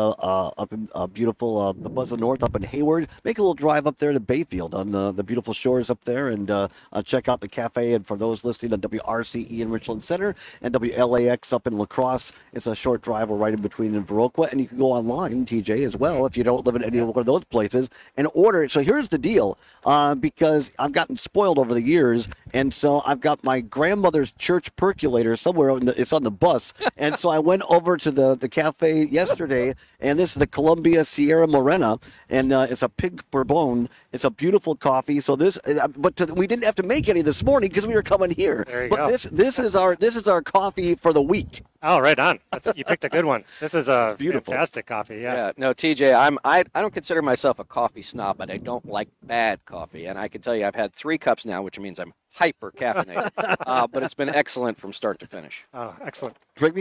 beautiful the Buzzard North up in Hayward, make a little drive up there to Bayfield on the beautiful shores up there and check out the cafe. And for those listening the WRCE in Richland Center and WLAX up in La Crosse. It's a short drive or right in between in Viroqua, and you can go online, TJ, as well, if you don't live in any one of those places, and order it. So here's the deal, because I've gotten spoiled over the years, and so I've got my grandmother's church percolator somewhere. It's on the bus, and so I went over to the cafe yesterday, and this is the Columbia Sierra Morena, and it's a pig bourbon. It's a beautiful coffee. So this, we didn't have to make any this morning because we were coming here. There you but go. this is our coffee for the week. Oh, right on. You picked a good one. This is a Beautiful. fantastic coffee. Yeah. No, TJ, I don't consider myself a coffee snob, but I don't like bad coffee. And I can tell you I've had 3 cups now, which means I'm hyper caffeinated. But it's been excellent from start to finish. Oh, excellent. Drigby?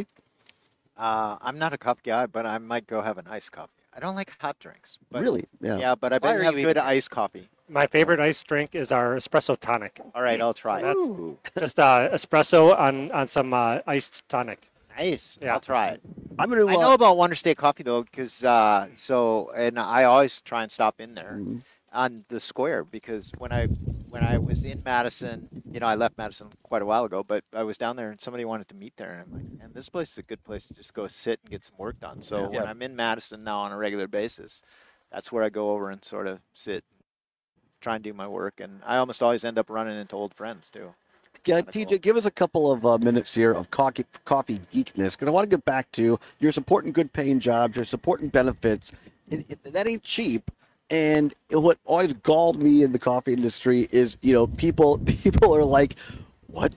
I'm not a coffee guy, but I might go have an iced coffee. I don't like hot drinks. But, Really? Yeah. Yeah, but I bet you have good iced coffee. My favorite iced drink is our espresso tonic. All right, I'll try it. That's just espresso on some iced tonic. Nice. Yeah. I'll try it. I know about Wonder State Coffee though, because and I always try and stop in there on the square, because when I was in Madison, I left Madison quite a while ago, but I was down there and somebody wanted to meet there, and I'm like, man, this place is a good place to just go sit and get some work done. So when I'm in Madison now on a regular basis, that's where I go over and sort of sit, try and do my work, and I almost always end up running into old friends too. Yeah, TJ, give us a couple of minutes here of coffee geekness, because I want to get back to you're supporting good-paying jobs, you're supporting benefits. That ain't cheap. And what always galled me in the coffee industry is, people are like, what,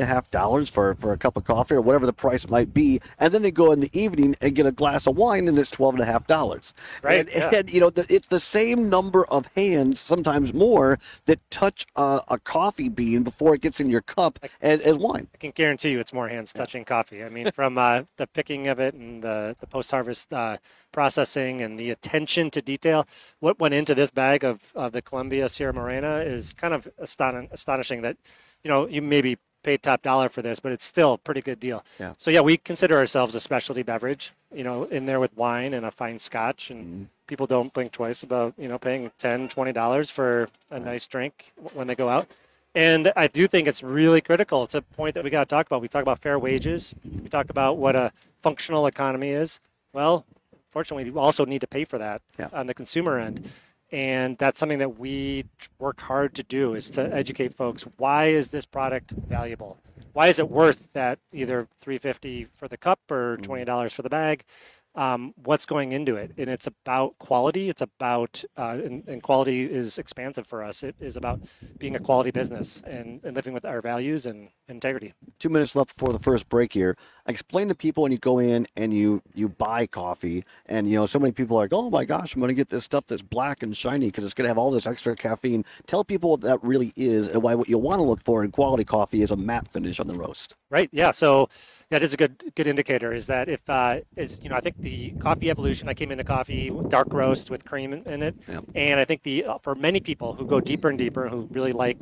$3.50 for a cup of coffee or whatever the price might be, and then they go in the evening and get a glass of wine and it's $12.50. Right. And it's the same number of hands, sometimes more, that touch a coffee bean before it gets in your cup as wine. I can guarantee you it's more hands touching coffee. I mean, from the picking of it and the post-harvest processing and the attention to detail, what went into this bag of the Columbia Sierra Morena is kind of astonishing that, you maybe paid top dollar for this, but it's still a pretty good deal. Yeah. So yeah, we consider ourselves a specialty beverage, in there with wine and a fine scotch, and people don't blink twice about, paying $10, $20 for a nice drink when they go out. And I do think it's really critical. It's a point that we got to talk about. We talk about fair wages. We talk about what a functional economy is. Well, fortunately, we also need to pay for that on the consumer end. And that's something that we work hard to do, is to educate folks. Why is this product valuable? Why is it worth that either $3.50 for the cup or $20 for the bag? What's going into it? And it's about quality. It's about, and quality is expansive for us. It is about being a quality business and living with our values and integrity. 2 minutes left before the first break here. Explain to people when you go in and you buy coffee, and so many people are like, oh my gosh, I'm going to get this stuff that's black and shiny because it's going to have all this extra caffeine. Tell people what that really is and why what you want to look for in quality coffee is a matte finish on the roast. Right. Yeah. So that is a good indicator. Is that if I think the coffee evolution. I came into coffee dark roast with cream in it, and I think for many people who go deeper and deeper, who really like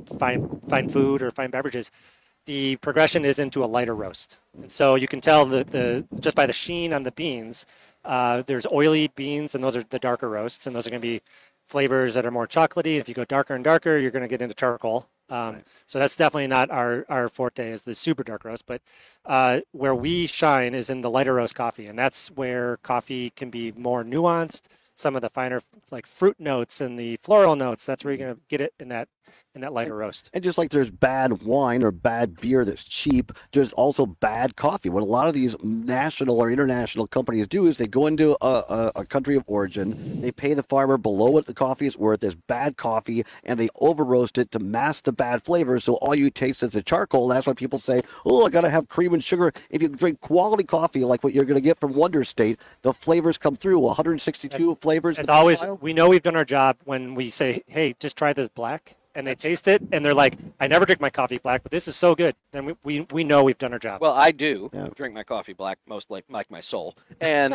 fine food or fine beverages, the progression is into a lighter roast. And so you can tell just by the sheen on the beans. There's oily beans, and those are the darker roasts, and those are going to be flavors that are more chocolatey. If you go darker and darker, you're going to get into charcoal. So that's definitely not our forte, is the super dark roast. But where we shine is in the lighter roast coffee, and that's where coffee can be more nuanced. Some of the finer, like fruit notes and the floral notes, that's where you're going to get it in that lighter roast. And just like there's bad wine or bad beer that's cheap, there's also bad coffee. What a lot of these national or international companies do is they go into a country of origin, they pay the farmer below what the coffee is worth, as bad coffee, and they over roast it to mask the bad flavors, so all you taste is the charcoal. That's why people say, oh, I got to have cream and sugar. If you drink quality coffee like what you're going to get from Wonder State, the flavors come through, 162 flavors. And always, we know we've done our job when we say, hey, just try this black. And they taste it, and they're like, I never drink my coffee black, but this is so good. Then we know we've done our job. Well, I do drink my coffee black, most like my soul. And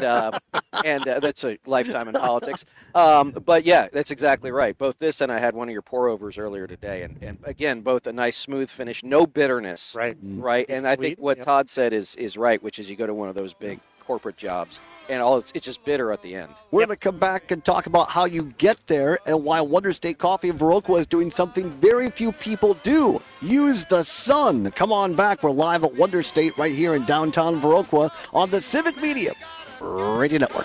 that's a lifetime in politics. But, yeah, that's exactly right. Both this and I had one of your pour-overs earlier today. And again, both a nice, smooth finish, no bitterness. Right. Right. And I think what Todd said is right, which is you go to one of those big corporate jobs, and all it's just bitter at the end. We're going to come back and talk about how you get there and why Wonder State Coffee in Viroqua is doing something very few people do. Use the sun. Come on back. We're live at Wonder State right here in downtown Viroqua on the Civic Media Radio Network.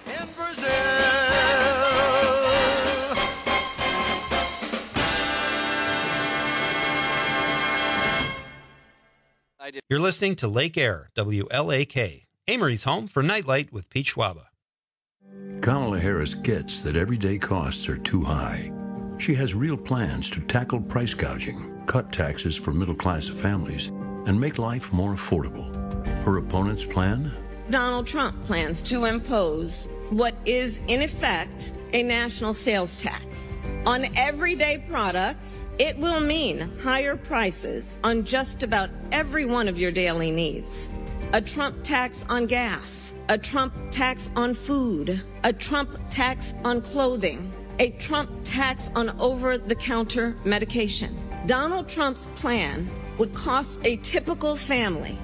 You're listening to Lake Air, WLAK, Amory's home for Nightlight with Pete Schwaba. Kamala Harris gets that everyday costs are too high. She has real plans to tackle price gouging, cut taxes for middle-class families, and make life more affordable. Her opponent's plan? Donald Trump plans to impose what is, in effect, a national sales tax. On everyday products, it will mean higher prices on just about every one of your daily needs. A Trump tax on gas, a Trump tax on food, a Trump tax on clothing, a Trump tax on over-the-counter medication. Donald Trump's plan would cost a typical family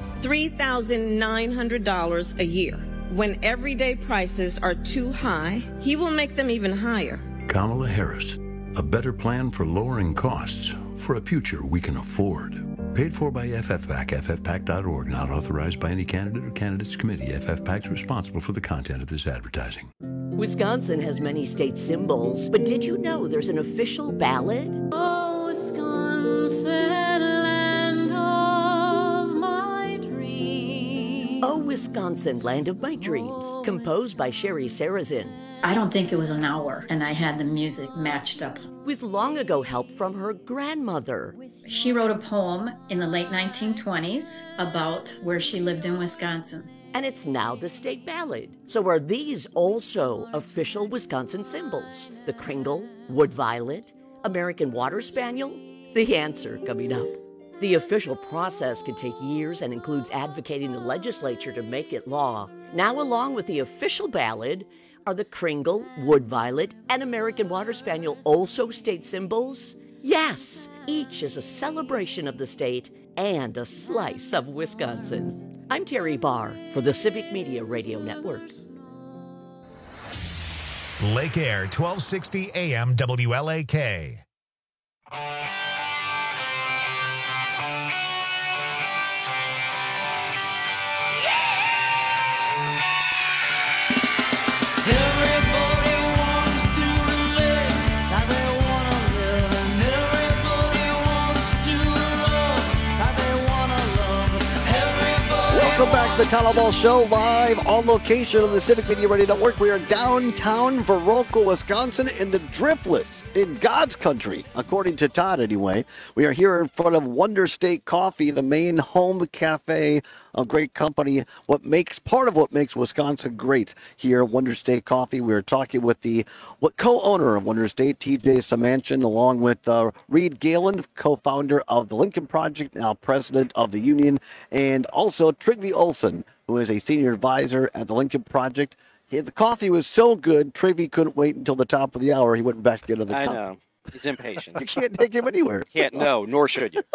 $3,900 a year. When everyday prices are too high, he will make them even higher. Kamala Harris, a better plan for lowering costs for a future we can afford. Paid for by FFPAC, ffpac.org, not authorized by any candidate or candidates committee. FFPAC is responsible for the content of this advertising. Wisconsin has many state symbols, but did you know there's an official ballad? Oh, Wisconsin, land of my dreams. Oh, Wisconsin, land of my dreams, composed by Sherry Sarazin. I don't think it was an hour, and I had the music matched up. With long ago help from her grandmother. She wrote a poem in the late 1920s about where she lived in Wisconsin. And it's now the state ballad. So are these also official Wisconsin symbols? The Kringle, Wood Violet, American Water Spaniel? The answer coming up. The official process can take years and includes advocating the legislature to make it law. Now, along with the official ballad, are the Kringle, Wood Violet, and American Water Spaniel also state symbols? Yes, each is a celebration of the state and a slice of Wisconsin. I'm Terry Barr for the Civic Media Radio Network. Lake Air, 1260 AM WLAK. Welcome back to the Town Hall Ball Show, live on location on the Civic Media Radio Network. We are downtown Viroqua, Wisconsin, in the Driftless, in God's country, according to Todd anyway. We are here in front of Wonder State Coffee, the main home cafe, a great company, part of what makes Wisconsin great here at Wonder State Coffee. We are talking with the co-owner of Wonder State, TJ Samanchian, along with Reed Galen, co-founder of the Lincoln Project, now president of the union, and also Trygve Olsen, who is a senior advisor at the Lincoln Project. The coffee was so good, Trygve couldn't wait until the top of the hour. He went back to get another cup. I know. He's impatient. You can't take him anywhere. No, nor should you.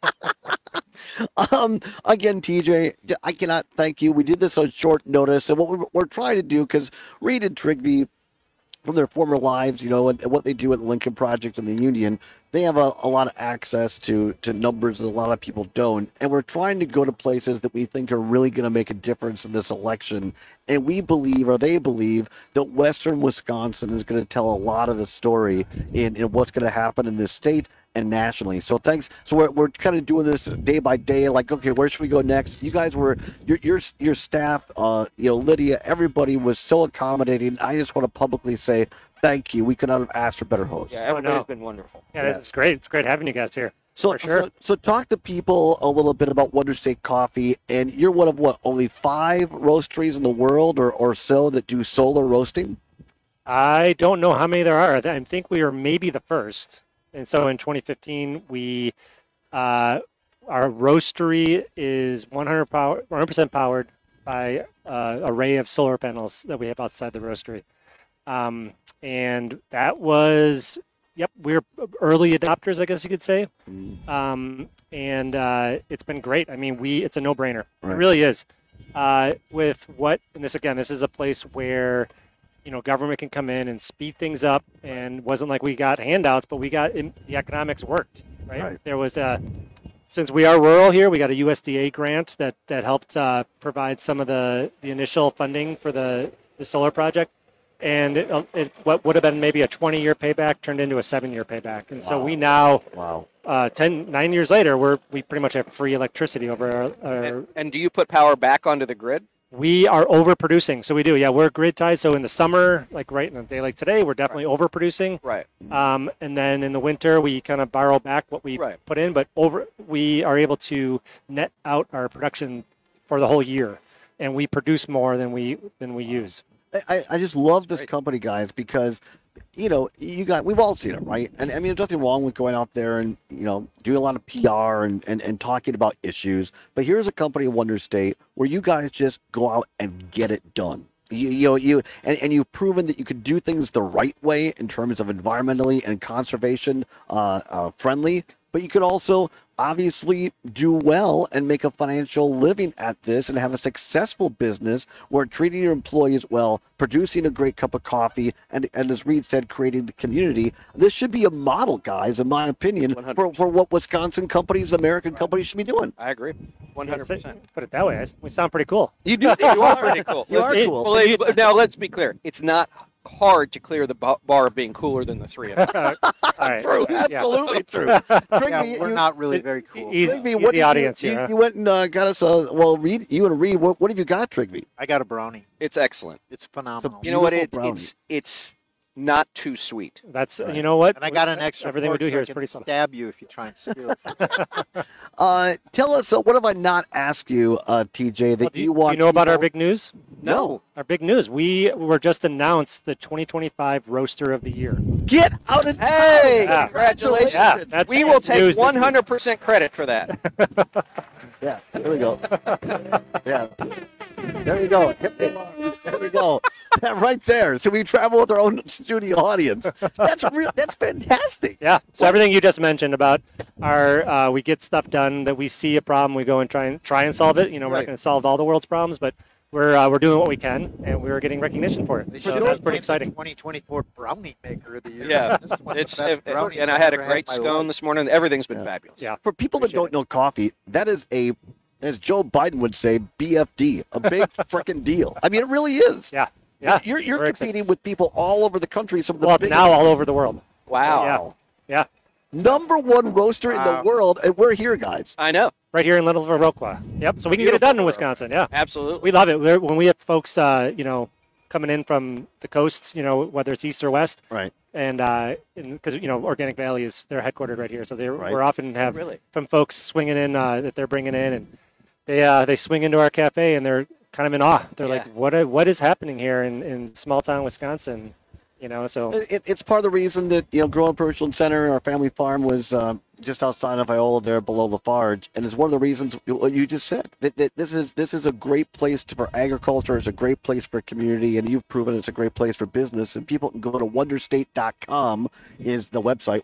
Again, TJ, I cannot thank you. We did this on short notice, and what we're trying to do, because Reed and Trygve, from their former lives, and what they do at the Lincoln Project and the union, they have a lot of access to numbers that a lot of people don't. And we're trying to go to places that we think are really going to make a difference in this election. And we believe, or they believe, that Western Wisconsin is going to tell a lot of the story in what's going to happen in this state and nationally. So thanks. So we're kind of doing this day by day. Like, okay, where should we go next? You guys were your staff, Lydia. Everybody was so accommodating. I just want to publicly say thank you. We could not have asked for better hosts. Yeah, everybody's been wonderful. Yeah, it's great. It's great having you guys here. So, for sure. So talk to people a little bit about Wonder State Coffee. And you're one of only 5 roasteries in the world or so that do solar roasting? I don't know how many there are. I think we are maybe the first. And so in 2015, our roastery is 100% powered by an array of solar panels that we have outside the roastery. And that was, we're early adopters, I guess you could say. And it's been great. I mean, it's a no-brainer. Right. It really is. with what, and this is a place where, government can come in and speed things up, and wasn't like we got handouts, but the economics worked, right? There was since we are rural here, we got a USDA grant that helped provide some of the initial funding for the solar project. And what would have been maybe a 20-year payback turned into a 7-year payback. And so we now, 9 years later, we pretty much have free electricity over our And do you put power back onto the grid? We are overproducing. So we do. Yeah, we're grid tied. So in the summer, like right in a day like today, we're definitely overproducing. Right. And then in the winter, we kind of borrow back what we put in, but we are able to net out our production for the whole year, and we produce more than we use. I just love this company, guys, because we've all seen it, right? And I mean, there's nothing wrong with going out there and doing a lot of PR and talking about issues. But here's a company in Wonder State where you guys just go out and get it done. And you've proven that you could do things the right way in terms of environmentally and conservation friendly. But you could also obviously do well and make a financial living at this and have a successful business where treating your employees well, producing a great cup of coffee, and as Reed said, creating the community. This should be a model, guys, in my opinion, for what Wisconsin companies, American companies should be doing. I agree. 100%. Put it that way. We sound pretty cool. You do. You are pretty cool. You are cool. Well, now, let's be clear. It's not hard to clear the bar of being cooler than the three of us. All right. True. Absolutely true. We're not really very cool. Easy audience here. You went and got us Reed, you and Reed, what have you got, Trigby? I got a brownie. It's excellent. It's phenomenal. You know what? It's not too sweet. That's you know what? And I got an extra. Everything we do here is so I pretty can stab you if you try and steal it. Tell us, what have I not asked you, TJ, that you want? Do you know about our big news? No. Our big news. We were just announced the 2025 Roaster of the Year. Get out of town! Hey, Yeah. congratulations. Yeah, we will take news this week. 100% credit for that. Yeah, there we go. Yeah. There you go. There we go. Right there. So we travel with our own studio audience. That's fantastic. Yeah. So everything you just mentioned about our, we get stuff done that we see a problem, we go and try and solve it. We're not going to solve all the world's problems, but we're doing what we can, and we're getting recognition for it. So that's pretty exciting. 2024 Brownie Maker of the Year. Yeah. This is one of the best brownies And I had a I've ever great in my scone life. this morning. Everything's been fabulous. Yeah. For people that don't know coffee, that is as Joe Biden would say, BFD, a big freaking deal. I mean, it really is. Yeah. Yeah. You're competing with people all over the country. Some of the Well, it's biggest- now all over the world. Wow. Yeah. Number one roaster in the world, and we're here, guys. I know. Right here in Little Viroqua. Yep. So we can get it done in Wisconsin. Yeah. Absolutely. We love it. When we have folks, coming in from the coasts, whether it's east or west. Right. And because Organic Valley is they're headquartered right here, so Right. we're often have from folks swinging in that they're bringing in, and they swing into our cafe and they're kind of in awe. They're like, what is happening here in small town Wisconsin? So It's part of the reason that growing up at Richland Center, our family farm was just outside of Iola, there below Lafarge, and it's one of the reasons what you just said that this is a great place for agriculture. It's a great place for community, and you've proven it's a great place for business. And people can go to wonderstate.com is the website,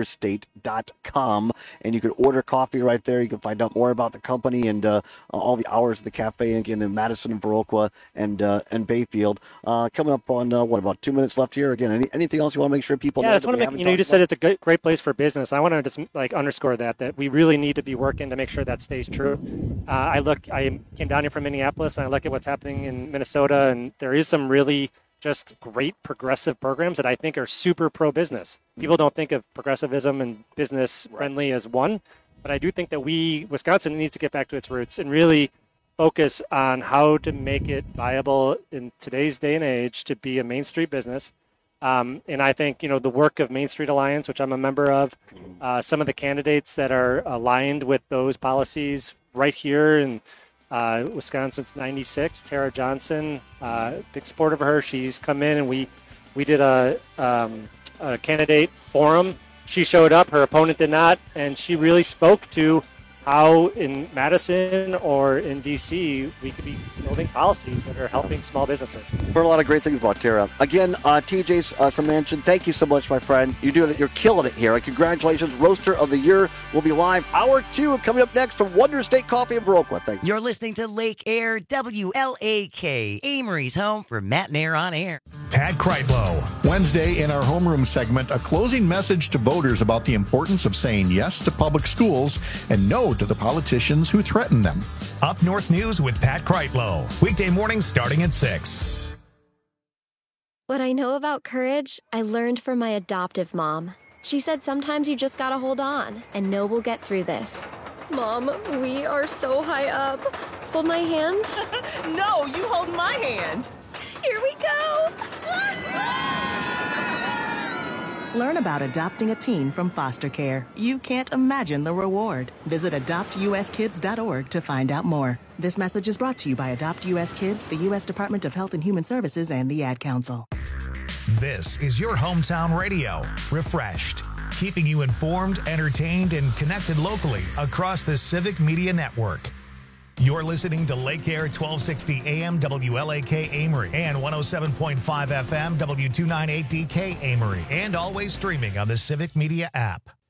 wonderstate.com, and you can order coffee right there. You can find out more about the company and all the hours of the cafe again in Madison and Viroqua and Bayfield. Coming up on about 2 minutes left here. Again, anything else you want to make sure people know? I just want to make you just said it's a great place for business. I want to just underscore that we really need to be working to make sure that stays true. I came down here from Minneapolis and I look at what's happening in Minnesota, and there is some really just great progressive programs that I think are super pro-business. People don't think of progressivism and business friendly as one, but I do think that Wisconsin needs to get back to its roots and really focus on how to make it viable in today's day and age to be a Main Street business. And I think, the work of Main Street Alliance, which I'm a member of, some of the candidates that are aligned with those policies right here in Wisconsin since 96, Tara Johnson, big supporter of her. She's come in and we did a candidate forum. She showed up, her opponent did not, and she really spoke to how in Madison or in D.C. we could be building policies that are helping small businesses. Heard a lot of great things about Tara. Again, TJ Semanchen, thank you so much, my friend. You're killing it here. Congratulations. Roaster of the Year will be live. Hour 2 coming up next from Wonder State Coffee in Viroqua. Thank you. You're listening to Lake Air WLAK, Amory's home for Matt and Air on Air. Pat Kreitlow. Wednesday in our homeroom segment, a closing message to voters about the importance of saying yes to public schools and no to the politicians who threaten them. Up North News with Pat Kreitlow. Weekday mornings starting at 6. What I know about courage, I learned from my adoptive mom. She said sometimes you just gotta hold on and know we'll get through this. Mom, we are so high up. Hold my hand. No, you hold my hand. Here we go. Learn about adopting a teen from foster care. You can't imagine the reward. Visit adoptuskids.org to find out more. This message is brought to you by Adopt U.S. Kids, the U.S. Department of Health and Human Services, and the Ad Council. This is your hometown radio, refreshed, keeping you informed, entertained, and connected locally across the Civic Media Network. You're listening to Lake Air 1260 AM WLAK Amory and 107.5 FM W298DK Amory, and always streaming on the Civic Media app.